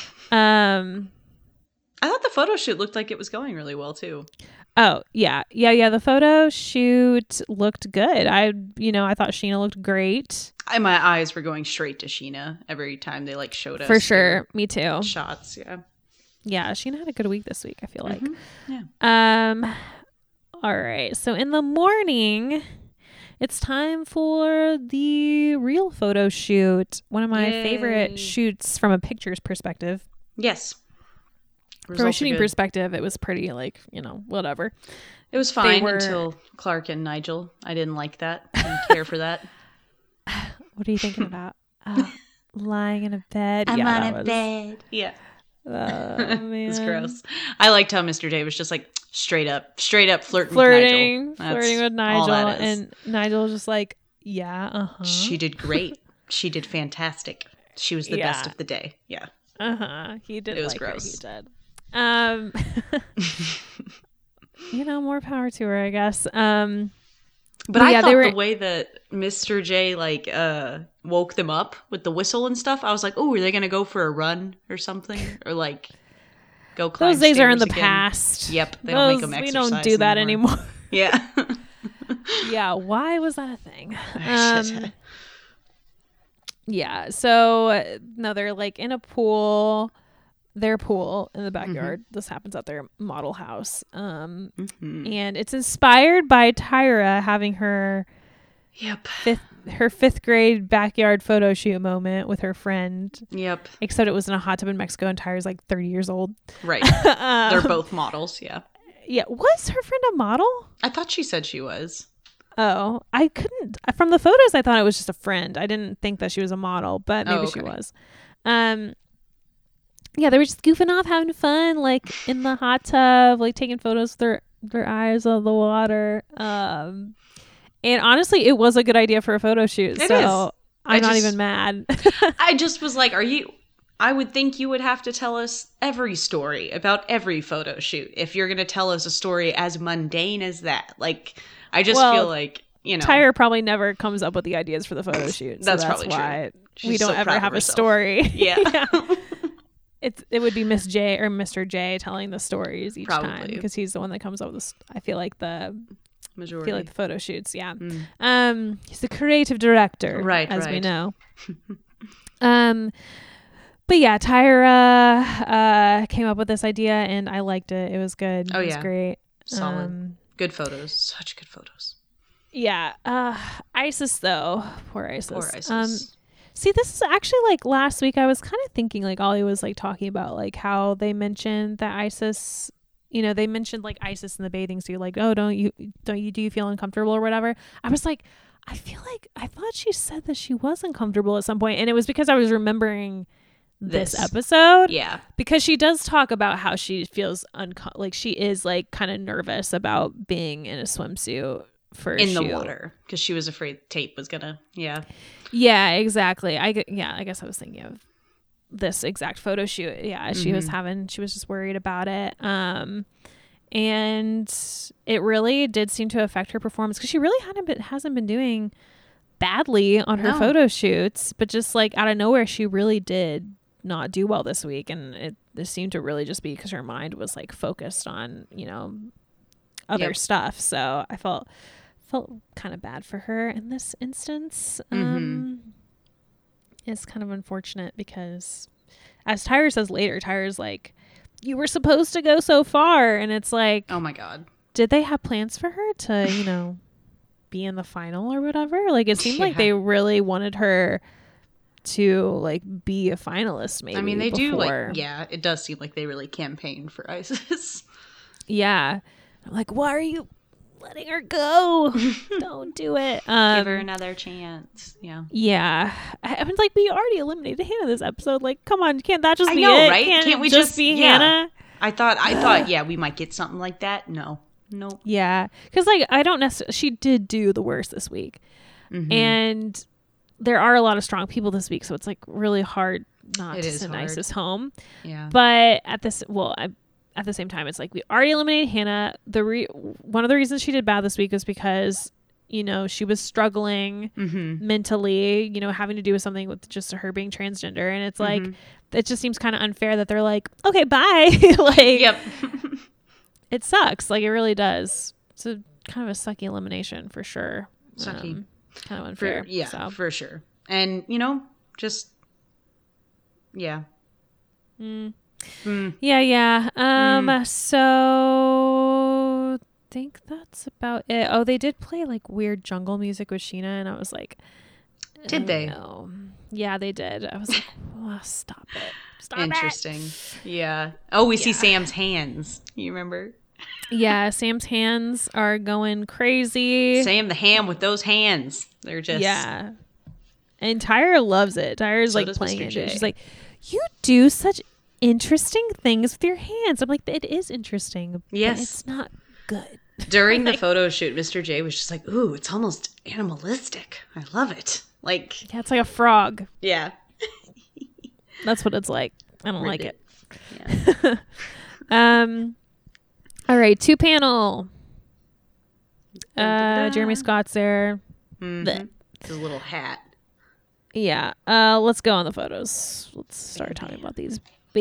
Um I thought the photo shoot looked like it was going really well too. Oh, yeah. Yeah, yeah. The photo shoot looked good. I, you know, I thought Scheana looked great. I, my eyes were going straight to Scheana every time they like showed us. For sure. Me too. Shots, yeah. Yeah, Scheana had a good week this week, I feel like. Mm-hmm. Yeah. Um, All right. So in the morning, it's time for the real photo shoot. One of my Yay. favorite shoots from a pictures perspective. Yes. Results from a shooting perspective, it was pretty like, you know, whatever. It was fine were... until Clark and Nigel. I didn't like that. I didn't care for that. What are you thinking about? Uh, lying in a bed. I'm yeah, on a was... bed. Yeah. Oh, man. It's gross. I liked how Mister J was just like straight up, straight up flirting, flirting with Nigel. Flirting with Nigel. And Nigel was just like, yeah, uh-huh. She did great. She did fantastic. She was the yeah. best of the day. Yeah. Uh-huh. He did. It was like gross. He did. Um, you know, more power to her, I guess. Um, but, but I yeah, thought were... the way that Mister J like uh woke them up with the whistle and stuff, I was like, oh, are they gonna go for a run or something, or like go climb? Those days are in the again? past. Yep, they Those, don't make them exercise. We don't do that anymore. anymore. Yeah. Yeah. Why was that a thing? Um, yeah. So no, they're like in a pool. Their pool in the backyard. Mm-hmm. This happens at their model house. Um, mm-hmm. And it's inspired by Tyra having her yep. fifth, her fifth grade backyard photo shoot moment with her friend. Yep. Except it was in a hot tub in Mexico and Tyra's like thirty years old. Right. um, They're both models. Yeah. Yeah. Was her friend a model? I thought she said she was. Oh, I couldn't. From the photos, I thought it was just a friend. I didn't think that she was a model, but maybe oh, okay. she was. Um, Yeah, they were just goofing off, having fun, like in the hot tub, like taking photos with their, their eyes on the water. Um, and honestly, it was a good idea for a photo shoot. It so is. I'm I not just, even mad. I just was like, are you... I would think you would have to tell us every story about every photo shoot if you're going to tell us a story as mundane as that. Like, I just well, feel like, you know... Tyra probably never comes up with the ideas for the photo shoot. So that's, that's probably why true. we She's don't so ever have a herself. story. Yeah. yeah. It's it would be Miss J or Mister J telling the stories each Probably. time because he's the one that comes up with this. I feel like the majority. I feel like the photo shoots. Yeah. Mm. Um, he's the creative director, right? As right. we know. um, but yeah, Tyra uh came up with this idea and I liked it. It was good. Oh it was yeah, great. Solid. Um, good photos. Such good photos. Yeah. Uh, Isis though. Poor Isis. Poor Isis. Um. See, this is actually like last week I was kind of thinking like Ollie was like talking about like how they mentioned that Isis, you know, they mentioned like Isis in the bathing suit, like, oh, don't you, don't you, do you feel uncomfortable or whatever? I was like, I feel like I thought she said that she was uncomfortable at some point, and it was because I was remembering this, this episode. Yeah. Because she does talk about how she feels unco- like she is like kind of nervous about being in a swimsuit for in a the shoot. water because she was afraid tape was gonna yeah yeah exactly I gu- yeah I guess I was thinking of this exact photo shoot. Yeah, she mm-hmm. was having she was just worried about it, um and it really did seem to affect her performance because she really hadn't been hasn't been doing badly on her no. photo shoots, but just like out of nowhere she really did not do well this week, and it this seemed to really just be because her mind was like focused on, you know, other yep. stuff. So I felt felt kind of bad for her in this instance. Mm-hmm. Um, it's kind of unfortunate because, as Tyra says later, Tyra's like, you were supposed to go so far. And it's like, oh my God. Did they have plans for her to, you know, be in the final or whatever? Like, it seemed yeah. like they really wanted her to, like, be a finalist, maybe. I mean, they before. do, like, yeah, it does seem like they really campaigned for Isis. Yeah. I'm like, why are you letting her go? Don't do it. Um, Give her another chance. Yeah. Yeah. I, I mean, like, we already eliminated Hannah this episode. Like, come on, can't that just I be know, it? Right? Can't, can't we just, just be yeah. Hannah? I thought, I thought, yeah, we might get something like that. No. Nope. Yeah. Because, like, I don't necessarily, she did do the worst this week. Mm-hmm. And there are a lot of strong people this week, so it's, like, really hard not it to send hard. Isis home. Yeah. But at this, well, I, at the same time, it's like we already eliminated Hannah. The re- one of the reasons she did bad this week was because, you know, she was struggling mm-hmm. mentally, you know, having to do with something with just her being transgender. And it's like, mm-hmm. it just seems kind of unfair that they're like, okay, bye. Like, yep. It sucks. Like, it really does. It's a kind of a sucky elimination for sure. Sucky. Um, kind of unfair. For, yeah, so. for sure. And, you know, just, yeah. Mm. Mm. Yeah, yeah. Um, mm. So think that's about it. Oh, they did play like weird jungle music with Sheena, and I was like, did they? No. Yeah, they did. I was like, oh, stop it. Stop Interesting. it. Yeah. Oh, we yeah. see Sam's hands. You remember? Yeah, Sam's hands are going crazy. Sam the ham with those hands. They're just yeah. And Tyra loves it. Tyra's so like playing Mister it. J. She's like, you do such interesting things with your hands. I'm like, it is interesting. Yes. But it's not good. During like, the photo shoot, Mister J was just like, ooh, it's almost animalistic. I love it. Like, yeah, it's like a frog. Yeah. That's what it's like. I don't Ribbit. like it. Yeah. um. All right, two panel. Uh, Jeremy Scott's there. Mm-hmm. His little hat. Yeah. Uh, let's go on the photos. Let's start talking about these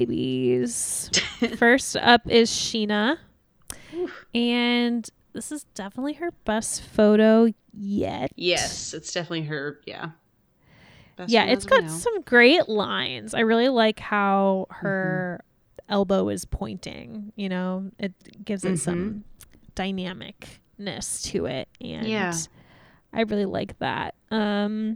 babies. First up is Sheena. Oof. And this is definitely her best photo yet. Yes, it's definitely her, yeah. Best yeah, it's got some great lines. I really like how her mm-hmm. elbow is pointing, you know. It gives it mm-hmm. some dynamicness to it. And yeah. I really like that. Um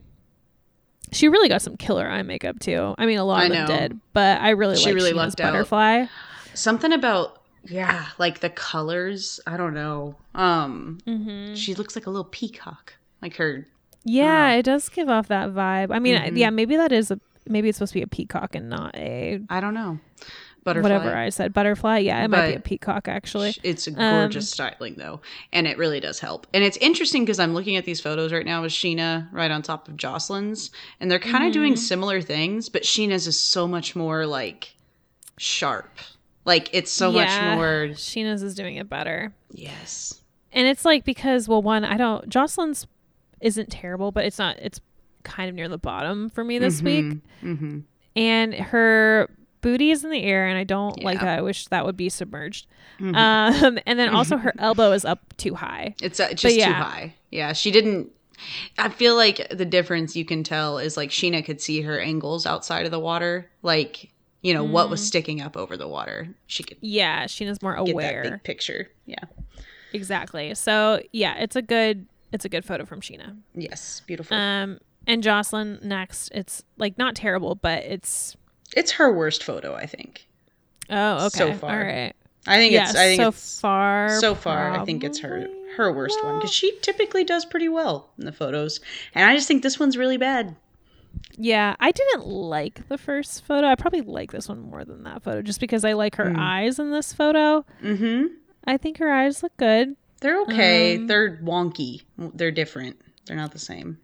She really got some killer eye makeup too. I mean, a lot I of them know. did, but I really she like really Sheena's lucked butterfly. Out. Something about yeah, like the colors. I don't know. Um, mm-hmm. She looks like a little peacock, like her. Yeah, uh, it does give off that vibe. I mean, mm-hmm. yeah, maybe that is a maybe it's supposed to be a peacock and not a. I don't know. Butterfly. Whatever I said, butterfly. Yeah, it but might be a peacock actually. It's a gorgeous um, styling though, and it really does help. And it's interesting because I'm looking at these photos right now with Sheena right on top of Jocelyn's, and they're kind of mm-hmm. doing similar things, but Sheena's is so much more like sharp. Like it's so yeah, much more. Sheena's is doing it better. Yes, and it's like because well, one I don't Jocelyn's isn't terrible, but it's not. It's kind of near the bottom for me this mm-hmm. week, mm-hmm. and her booty is in the air and I don't yeah. like that. I wish that would be submerged. Mm-hmm. Um, and then also her elbow is up too high. It's uh, just yeah. too high. Yeah. She didn't, I feel like the difference you can tell is like Sheena could see her angles outside of the water. Like, you know, mm. what was sticking up over the water. She could. Yeah. Sheena's more aware. Get that big picture. Yeah. Exactly. So yeah, it's a good, it's a good photo from Sheena. Yes. Beautiful. Um, and Jocelyn next, it's like not terrible, but it's, It's her worst photo, I think. Oh, okay. So far. All right. I think yeah, it's I think so it's, far. So far, probably. I think it's her her worst well, one because she typically does pretty well in the photos, and I just think this one's really bad. Yeah, I didn't like the first photo. I probably like this one more than that photo, just because I like her mm. eyes in this photo. Mm-hmm. I think her eyes look good. They're okay. Um, They're wonky. They're different. They're not the same.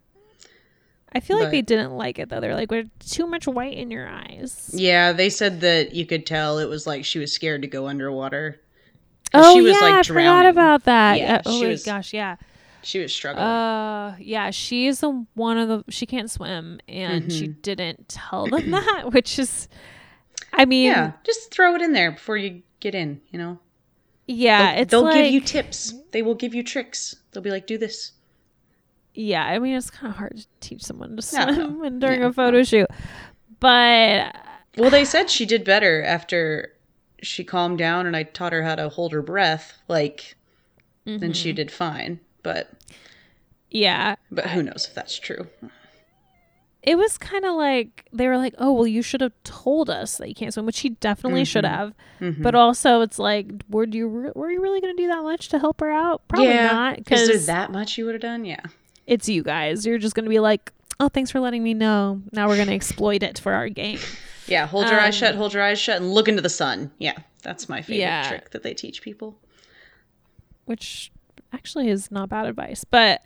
I feel but, like they didn't like it, though. They're like, we're too much white in your eyes. Yeah, they said that you could tell it was like she was scared to go underwater. Oh, she was, yeah, like, I drowning. forgot about that. Yeah, uh, oh, she my was, gosh, yeah. She was struggling. Uh, yeah, she's the one of the, she can't swim, and mm-hmm. she didn't tell them that, which is, I mean. Yeah, just throw it in there before you get in, you know? Yeah, they'll, it's They'll like, give you tips. They will give you tricks. They'll be like, do this. Yeah, I mean, it's kind of hard to teach someone to swim no, no. during yeah, a photo no. shoot. But. Well, they said she did better after she calmed down and I taught her how to hold her breath. Like, mm-hmm. then she did fine. But. Yeah. But who knows if that's true. It was kind of like, they were like, oh, well, you should have told us that you can't swim, which she definitely mm-hmm. should have. Mm-hmm. But also, it's like, were you, re- were you really going to do that much to help her out? Probably yeah. not. Is there that much you would have done? Yeah. It's you guys. You're just going to be like, oh, thanks for letting me know. Now we're going to exploit it for our game. Yeah, hold your um, eyes shut, hold your eyes shut, and look into the sun. Yeah, that's my favorite yeah. trick that they teach people. Which actually is not bad advice. But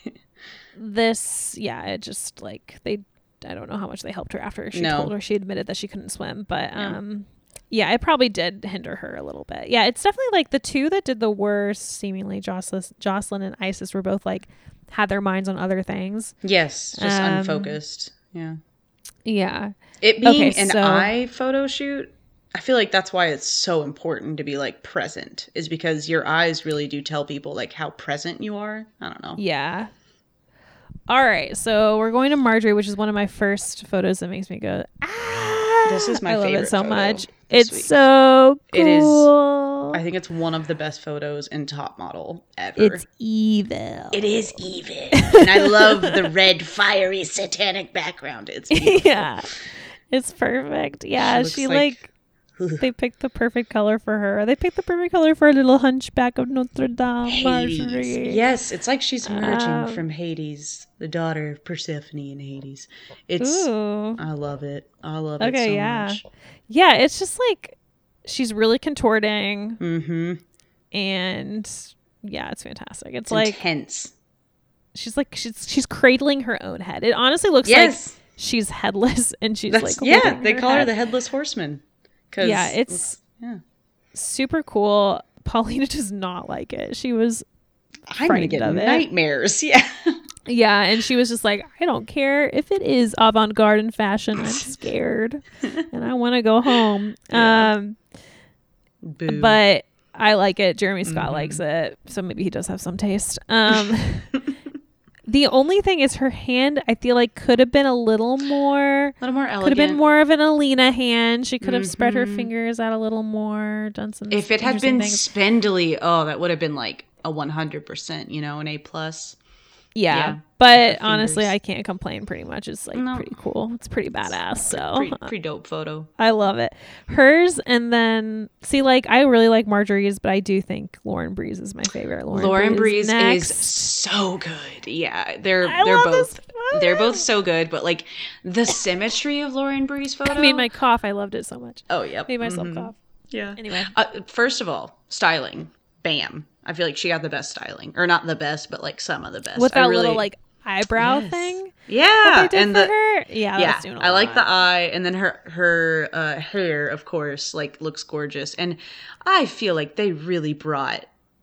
this, yeah, it just like, they, I don't know how much they helped her after she no. told her she admitted that she couldn't swim. But yeah. um, yeah, it probably did hinder her a little bit. Yeah, it's definitely like the two that did the worst, seemingly Jocelyn, Jocelyn and Isis were both like, had their minds on other things. Yes, just um, unfocused. Yeah. Yeah. It being okay, an so, eye photo shoot, I feel like that's why it's so important to be like present, is because your eyes really do tell people like how present you are. I don't know. Yeah. All right. So we're going to Marjorie, which is one of my first photos that makes me go, ah! This is my I favorite love it so photo. much. It's week. so cool. It is. I think it's one of the best photos in Top Model ever. It's evil. It is evil. And I love the red, fiery, satanic background. It's beautiful. Yeah. It's perfect. Yeah. She, she like, like they picked the perfect color for her. They picked the perfect color for a little hunchback of Notre Dame. Marjorie. Yes. It's like she's emerging um, from Hades, the daughter of Persephone in Hades. It's, ooh. I love it. I love okay, it so yeah. much. Yeah. It's just like, she's really contorting. Mm-hmm. And yeah, it's fantastic. It's, it's like intense. She's like, she's, she's cradling her own head. It honestly looks yes. like she's headless and she's That's, like yeah they call head. her the headless horseman. Yeah, it's yeah. super cool. Paulina does not like it. She was I'm gonna get nightmares. Yeah. Yeah, and she was just like, I don't care if it is avant-garde and fashion. I'm scared and I want to go home. Yeah. Um Boo. But I like it. Jeremy Scott mm-hmm. likes it, so maybe he does have some taste. Um The only thing is her hand, I feel like, could have been a little more... A little more elegant. Could have been more of an Alina hand. She could have mm-hmm. spread her fingers out a little more, done some If it had been things. spindly, oh, that would have been like a one hundred percent, you know, an A plus. Yeah. yeah. But honestly, I can't complain pretty much. It's like no. pretty cool. It's pretty badass. So pretty, pretty dope photo. I love it. Hers, and then see, like I really like Marjorie's, but I do think Lauren Breeze is my favorite. Lauren, Lauren Breeze, Breeze is so good. Yeah, they're I they're both they're both so good. But like the symmetry of Lauren Breeze photo. I made my cough. I loved it so much. Oh yeah, made myself mm-hmm. cough. Yeah. Anyway, uh, first of all, styling. Bam. I feel like she got the best styling, or not the best, but like some of the best. With that I really, little like. eyebrow yes. thing yeah and the her? yeah yeah doing I like lot. the eye, and then her her uh hair of course like looks gorgeous, and I feel like they really brought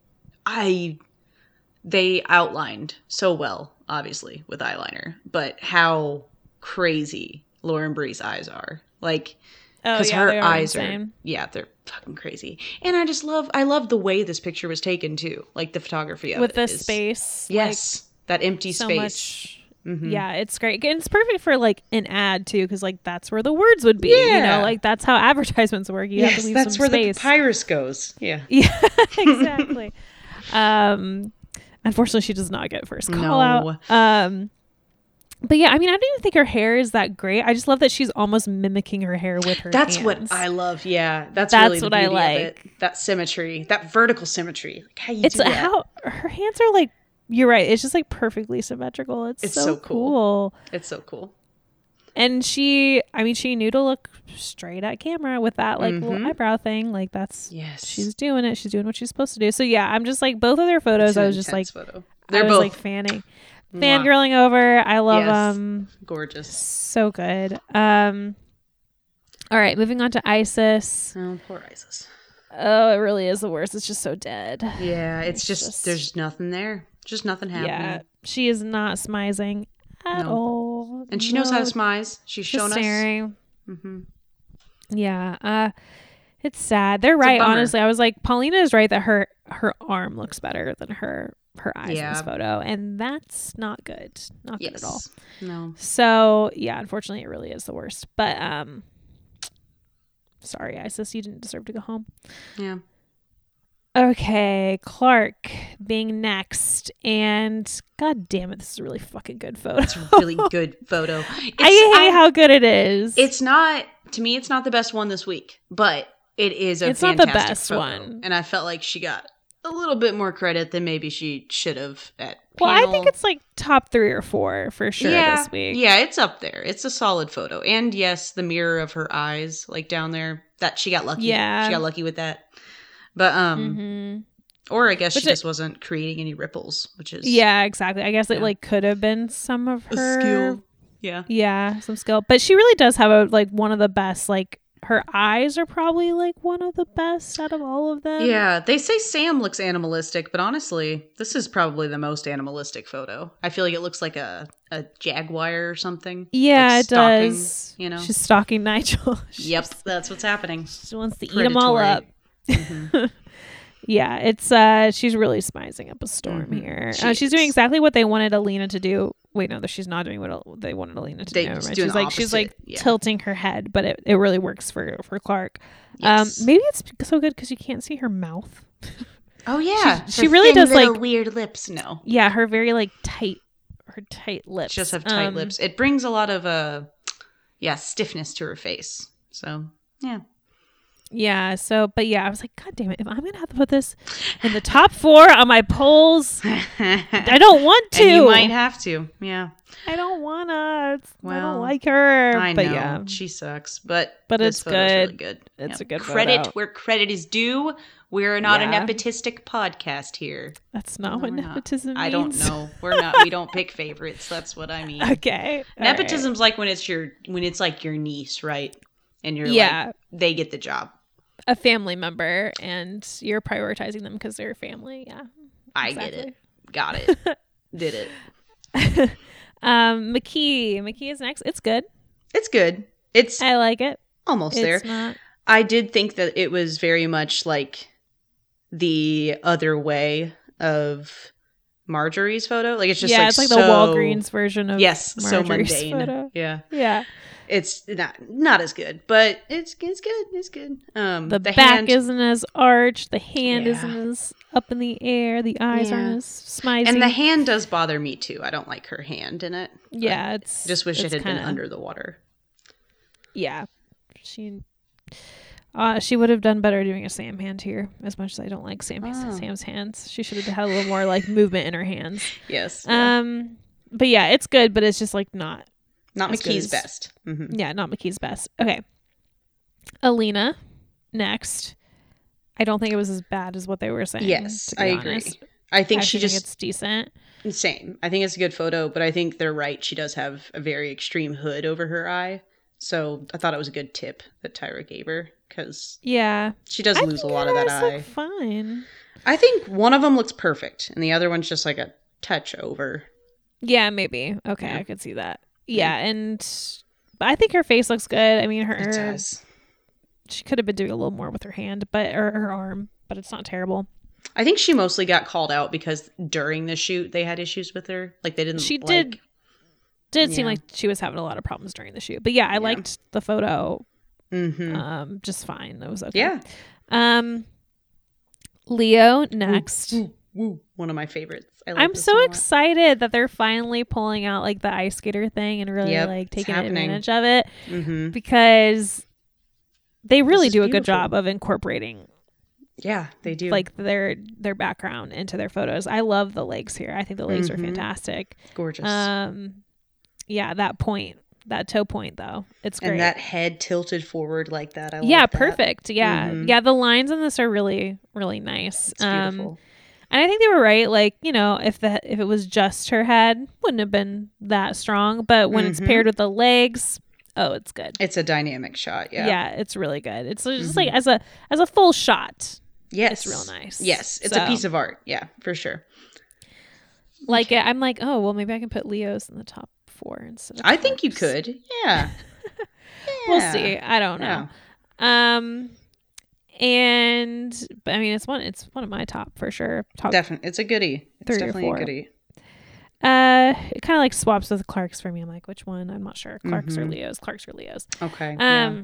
I they outlined so well, obviously with eyeliner, but how crazy Lauren Bree's eyes are, like because oh, yeah, her are eyes insane. are yeah they're fucking crazy. And I just love I love the way this picture was taken too, like the photography of with it the is, space yes like, that empty so space. Much, mm-hmm. Yeah, it's great. And it's perfect for like an ad too, because like that's where the words would be. Yeah. You know, like that's how advertisements work. You yes, have to leave that's some where space. the papyrus goes. Yeah. Yeah, exactly. um, unfortunately, she does not get first call no. out. Um, but yeah, I mean, I don't even think her hair is that great. I just love that she's almost mimicking her hair with her That's hands. what I love. Yeah, that's, that's really the what beauty I like. Of it. That symmetry, that vertical symmetry. Like how you it's do that. how her hands are like. You're right. It's just like perfectly symmetrical. It's, it's so, so cool. cool. It's so cool. And she, I mean, she knew to look straight at camera with that like mm-hmm. little eyebrow thing. Like that's, yes, she's doing it. She's doing what she's supposed to do. So yeah, I'm just like both of their photos. I was just like, photo. They're I was both like fanning, fangirling over. I love them. Yes. Gorgeous. So good. Um, all right, moving on to Isis. Oh, poor Isis. Oh, it really is the worst. It's just so dead. Yeah, it's, it's just, just, there's nothing there. Just nothing happening. Yeah, she is not smizing at no. all. And she no. knows how to smize. She's shown just staring. us. Mm-hmm. Yeah, uh, it's sad. They're it's right. Honestly, I was like, Paulina is right that her her arm looks better than her her eyes yeah. in this photo, and that's not good. Not yes. good at all. No. So yeah, unfortunately, it really is the worst. But um, sorry, Isis, you didn't deserve to go home. Yeah. Okay, Clark being next, and god damn it, this is a really fucking good photo. It's a really good photo. It's, I hate I, how good it is. It's not, to me, it's not the best one this week, but it is a it's fantastic not the best photo. one. And I felt like she got a little bit more credit than maybe she should have at Well, panel. I think it's like top three or four for sure yeah, this week. Yeah, it's up there. It's a solid photo. And yes, the mirror of her eyes, like down there, that she got lucky. Yeah. She got lucky with that. But, um, mm-hmm. or I guess which she it, just wasn't creating any ripples, which is. Yeah, exactly. I guess yeah. it like could have been some of her. A skill. Yeah. Yeah, some skill. But she really does have a like one of the best, like her eyes are probably like one of the best out of all of them. Yeah, they say Sam looks animalistic, but honestly, this is probably the most animalistic photo. I feel like it looks like a, a jaguar or something. Yeah, like it stalking, does. You know, she's stalking Nigel. Yep, that's what's happening. She wants to Predatory. eat them all up. Mm-hmm. Yeah, it's uh she's really smizing up a storm mm-hmm. here. She uh, she's doing exactly what they wanted Alina to do. Wait, no, she's not doing what they wanted Alina to they do. Right? She's like opposite. she's like yeah. tilting her head, but it, it really works for for Clark. Yes. Um, maybe it's so good because you can't see her mouth. Oh yeah, she, she really does like weird lips. No, yeah, her very like tight, her tight lips. She just have tight um, lips. It brings a lot of uh, yeah, stiffness to her face. So yeah. Yeah, so, but yeah, I was like, God damn it, if I'm going to have to put this in the top four on my polls, I don't want to. And you might have to, yeah. I don't want to. Well, I don't like her. I but know, yeah. she sucks, but, but this it's good. Really good. It's yeah. a good Credit photo. Where credit is due. We're not yeah. a nepotistic podcast here. That's not no, what nepotism not. means. I don't know. We're not. We don't pick favorites. That's what I mean. Okay. Nepotism's right. like when it's your, when it's like your niece, right? And you're yeah. like, they get the job. A family member, and you're prioritizing them because they're family. Yeah, I exactly. get it. Got it. Did it. um, McKee. McKee is next. It's good. It's good. It's. I like it. Almost it's there. Not... I did think that it was very much like the other way of Marjorie's photo. Like it's just yeah, like it's like so, the Walgreens version of yes, Marjorie's so mundane. Photo. Yeah, yeah. It's not not as good, but it's it's good. It's good. Um, the, the back hand, isn't as arched. The hand yeah. isn't as up in the air. The eyes yeah. aren't as smizey. And the hand does bother me too. I don't like her hand in it. Yeah, it's just wish it's it had kinda, been under the water. Yeah, she uh, she would have done better doing a Sam hand here. As much as I don't like Sam oh. Sam's hands, she should have had a little more like movement in her hands. Yes. Yeah. Um, but yeah, it's good, but it's just like not. Not McKee's best. Mm-hmm. Yeah, not McKee's best. Okay. Alina, next. I don't think it was as bad as what they were saying. Yes, I honest. agree. I think I she just... think it's decent. Same. I think it's a good photo, but I think they're right. She does have a very extreme hood over her eye. So I thought it was a good tip that Tyra gave her because yeah, she does I lose a lot of that eye. Fine. I think one of them looks perfect and the other one's just like a touch over. Yeah, maybe. Okay, yeah. I could see that. Yeah, mm-hmm. and but I think her face looks good. I mean, her it does. She could have been doing a little more with her hand, but or her arm, but it's not terrible. I think she mostly got called out because during the shoot they had issues with her. Like they didn't. She like, did. Did yeah. seem like she was having a lot of problems during the shoot, but yeah, I yeah. liked the photo. Mm-hmm. Um, just fine. It was okay. Yeah. Um, Leo next. Woo, woo, woo. One of my favorites. I like I'm so excited that they're finally pulling out like the ice skater thing and really yep, like taking advantage of it mm-hmm. because they really do a beautiful. good job of incorporating. Yeah, they do. Like their their background into their photos. I love the legs here. I think the legs mm-hmm. are fantastic. Gorgeous. Um, yeah, that point, that toe point though, it's great. And that head tilted forward like that. I love yeah, that. perfect. Yeah, mm-hmm. yeah. The lines in this are really really nice. It's beautiful. Um, And I think they were right. Like, you know, if the if it was just her head, wouldn't have been that strong. But when mm-hmm. it's paired with the legs, oh, it's good. It's a dynamic shot. Yeah, yeah, it's really good. It's just mm-hmm. like as a as a full shot. Yes, it's real nice. Yes, it's so, a piece of art. Yeah, for sure. Like okay. it, I'm like, oh well, maybe I can put Leo's in the top four instead of. I think you could. Yeah. yeah. We'll see. I don't know. Yeah. Um. And but I mean, it's one. It's one of my top for sure. Top definitely, it's a goodie. It's definitely a goodie. Uh, it kind of like swaps with Clark's for me. I'm like, which one? I'm not sure. Clark's mm-hmm. or Leo's. Clark's or Leo's. Okay. Um. Yeah.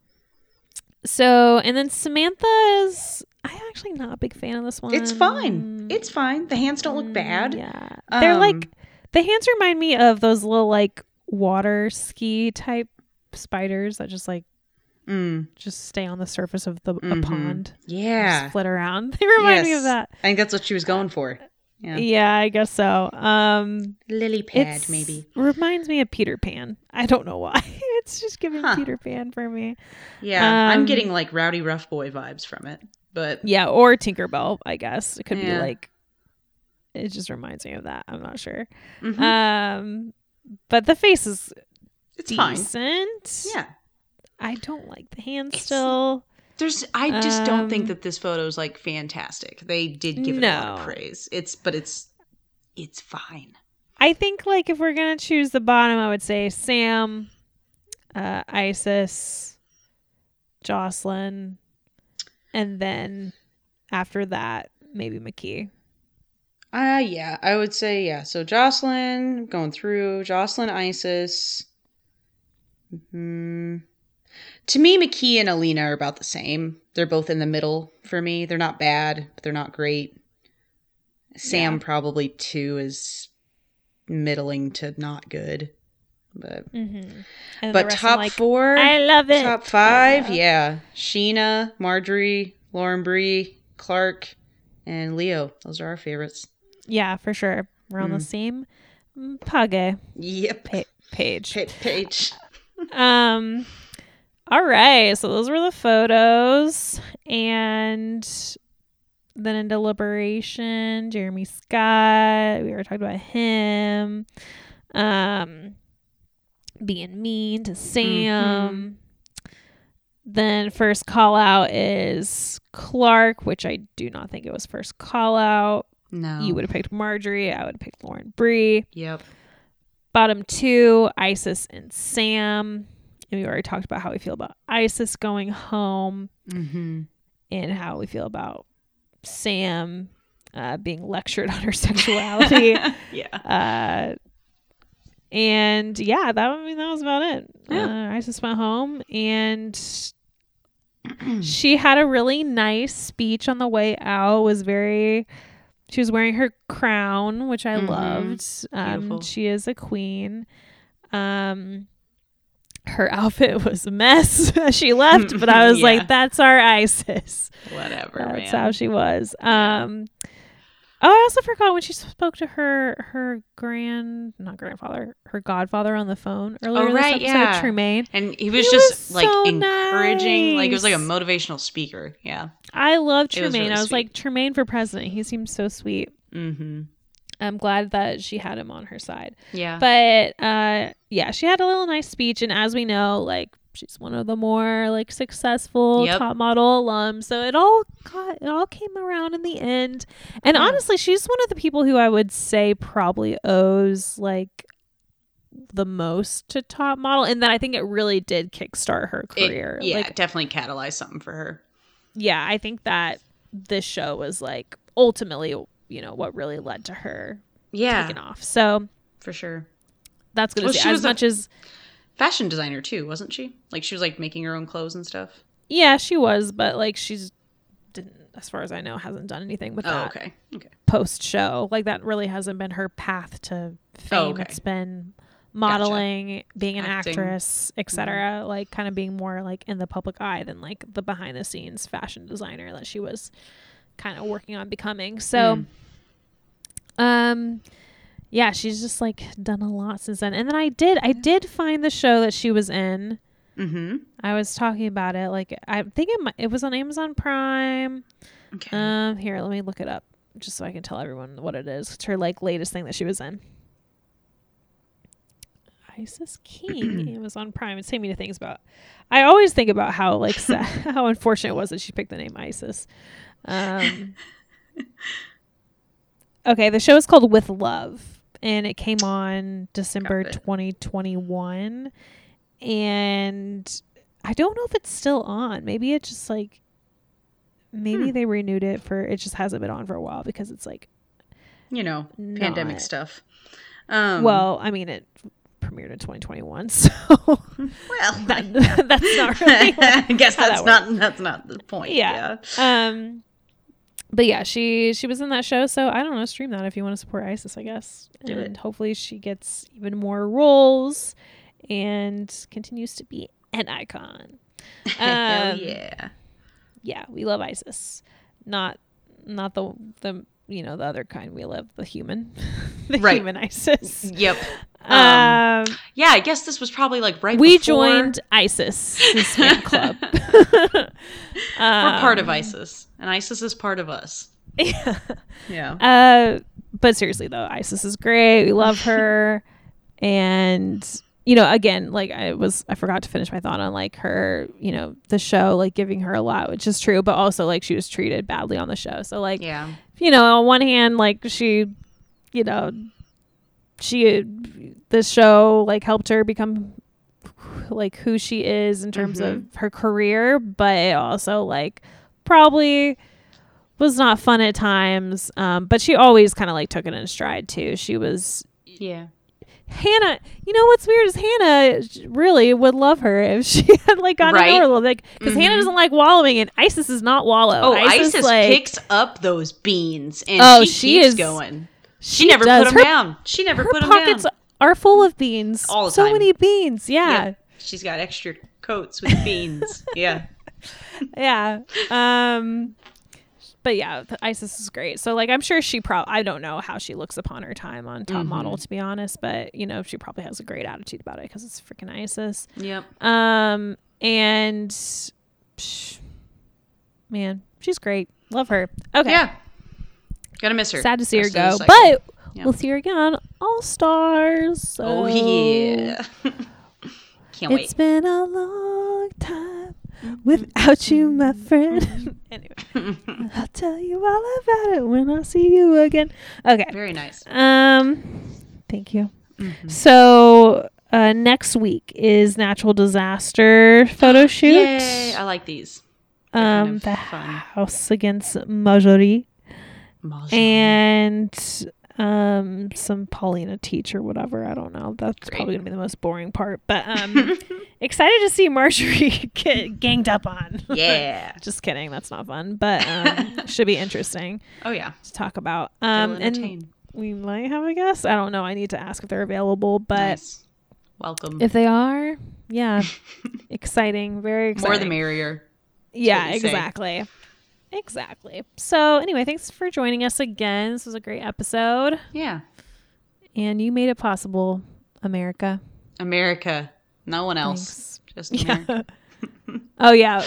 So and then Samantha's. I'm actually not a big fan of this one. It's fine. It's fine. The hands don't look bad. Yeah, they're um, like the hands remind me of those little like water ski type spiders that just like. Mm. Just stay on the surface of the mm-hmm. a pond. Yeah. Just flit around. They remind yes. me of that. I think that's what she was going for. Yeah, yeah I guess so. Um, Lily pad, maybe. Reminds me of Peter Pan. I don't know why. It's just giving huh. Peter Pan for me. Yeah, um, I'm getting like Rowdy Rough Boy vibes from it. But yeah, or Tinkerbell, I guess. It could yeah. be like, it just reminds me of that. I'm not sure. Mm-hmm. Um, but the face is it's decent. Fine. Yeah. I don't like the hands it's, still. There's, I just um, don't think that this photo is like fantastic. They did give it no. a lot of praise. It's, but it's, it's fine. I think like if we're gonna choose the bottom, I would say Sam, uh, Isis, Jocelyn, and then after that, maybe McKee. Uh, yeah, I would say, yeah. So Jocelyn, going through, Jocelyn, Isis. Mm-hmm. To me, McKee and Alina are about the same. They're both in the middle for me. They're not bad, but they're not great. Sam yeah. probably two is middling to not good. But mm-hmm. but top like, four, I love it. Top five, yeah. Sheena, Marjorie, Lauren Bree, Clark, and Leo. Those are our favorites. Yeah, for sure. We're on mm. the same page. Yep. Pa- page. Pa- page. um. All right. So those were the photos. And then in deliberation, Jeremy Scott. We were talking about him. Um, being mean to Sam. Mm-hmm. Then first call out is Clark, which I do not think it was first call out. No. You would have picked Marjorie. I would have picked Lauren Bree. Yep. Bottom two, Isis and Sam. And we already talked about how we feel about Isis going home. Mm-hmm. And how we feel about Sam uh, being lectured on her sexuality. yeah. Uh, and yeah, that, I mean, that was about it. Yeah. Uh, Isis went home and she had a really nice speech on the way out. It was very... She was wearing her crown, which I mm-hmm. loved. Um, she is a queen. Um, her outfit was a mess as she left, but I was yeah. like, that's our Isis. Whatever, That's man. how she was. Um, oh, I also forgot when she spoke to her her grand, not grandfather, her godfather on the phone earlier oh, right, this episode, yeah. Tremaine. And he was he just was like so encouraging, nice. like it was like a motivational speaker. Yeah. I love Tremaine. Was really I was sweet. like, Tremaine for president. He seems so sweet. Mm-hmm. I'm glad that she had him on her side. Yeah. But uh, yeah, she had a little nice speech. And as we know, like, she's one of the more like successful yep. top model alums. So it all got, it all came around in the end. And yeah. honestly, she's one of the people who I would say probably owes like the most to top model. And then I think it really did kickstart her career. It, yeah, like, it definitely catalyzed something for her. Yeah, I think that this show was like ultimately, you know, what really led to her yeah. taking off. So for sure. That's good well, to see. As much as fashion designer too, wasn't she? Like she was like making her own clothes and stuff. Yeah, she was, but like she's didn't, as far as I know, hasn't done anything with oh, that. Okay. Okay. Post show, like that really hasn't been her path to fame. Oh, okay. It's been modeling, gotcha. being an Acting. actress, et cetera. Mm-hmm. Like kind of being more like in the public eye than like the behind the scenes fashion designer that she was kind of working on becoming. So, mm. um. Yeah, she's just like done a lot since then. And then I did, I did find the show that she was in. Mm-hmm. I was talking about it. Like, I think it, might, it was on Amazon Prime. Okay. Um, here, let me look it up just so I can tell everyone what it is. It's her like latest thing that she was in. Isis King, Amazon Prime. It's taking me to things about. I always think about how like sad, how unfortunate it was that she picked the name Isis. Um. Okay, the show is called With Love. And it came on December twenty twenty-one. And I don't know if it's still on. Maybe it just like, maybe hmm. they renewed it for, it just hasn't been on for a while because it's like, you know, not, pandemic stuff. Um, well, I mean, it premiered in twenty twenty-one. So, well, that, that's not really. I guess that's that not, that's not the point. Yeah. yeah. Um, But yeah, she she was in that show, so I don't know, stream that if you want to support Isis, I guess. Do and it. Hopefully she gets even more roles and continues to be an icon. Hell um, yeah. Yeah, we love Isis. Not not the the you know, the other kind we love, the human. the right. human Isis. Yep. Um, um, yeah, I guess this was probably like right we before. We joined ISIS, his fan club. um, We're part of ISIS, and ISIS is part of us. Yeah. Yeah. Uh, but seriously, though, Isis is great. We love her. And, you know, again, like I was, I forgot to finish my thought on like her, you know, the show, like giving her a lot, which is true, but also like she was treated badly on the show. So like, yeah. you know, on one hand, like she, you know, she, the show like helped her become like who she is in terms mm-hmm. of her career, but it also like probably was not fun at times. Um, but she always kind of like took it in stride too. She was, yeah. Hannah, you know what's weird is Hannah really would love her if she had like gotten right? over a little bit, because mm-hmm. Hannah doesn't like wallowing, and Isis is not wallow. Oh, Isis, Isis like, picks up those beans and oh, she, she keeps is, going. She, she never does. put them her, down. She never her put them down. Her pockets are full of beans. All the so time. many beans. Yeah. Yep. She's got extra coats with beans. Yeah. Yeah. Um. But yeah, Isis is great. So like, I'm sure she probably, I don't know how she looks upon her time on Top mm-hmm. Model, to be honest, but you know, she probably has a great attitude about it because it's freaking Isis. Yep. Um, and psh, man, she's great. Love her. Okay. Yeah. Gotta miss her. Sad to see Rest her go, but yep. we'll see her again on All Stars. So oh yeah. Can't wait. It's been a long time without you, my friend. Anyway, I'll tell you all about it when I see you again. Okay. Very nice. Um, thank you. Mm-hmm. So uh, next week is natural disaster photo shoot. Yay! I like these. They're um, kind of the fun. House against Marjorie. Marjorie. And um, some Paulina Teach or whatever. I don't know. That's Great. Probably gonna be the most boring part. But um, excited to see Marjorie get ganged up on. Yeah. Just kidding. That's not fun. But um, should be interesting. Oh yeah. To talk about. Um, and we might have a guest. I don't know. I need to ask if they're available. But nice. Welcome. If they are, yeah, exciting. Very exciting. More the merrier. Yeah. Exactly. Say. Exactly. So anyway, thanks for joining us again. This was a great episode. Yeah. And you made it possible, America. America. No one else. Thanks. Just America. Yeah. Oh, yeah.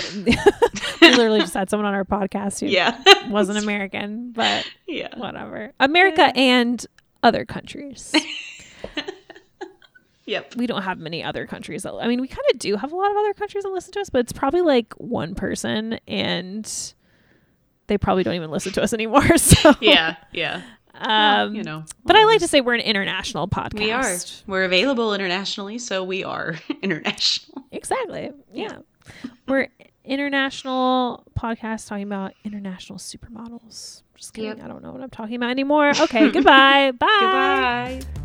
We literally just had someone on our podcast who yeah. wasn't American, but yeah. whatever. America and other countries. Yep. We don't have many other countries. That, I mean, we kind of do have a lot of other countries that listen to us, but it's probably like one person, and they probably don't even listen to us anymore. So yeah, yeah. Um, well, you know, but I like to say we're an international podcast. We are. We're available internationally, so we are international. Exactly. Yeah, we're international podcast talking about international supermodels. Just kidding. Yep. I don't know what I'm talking about anymore. Okay. Goodbye. Bye. Goodbye.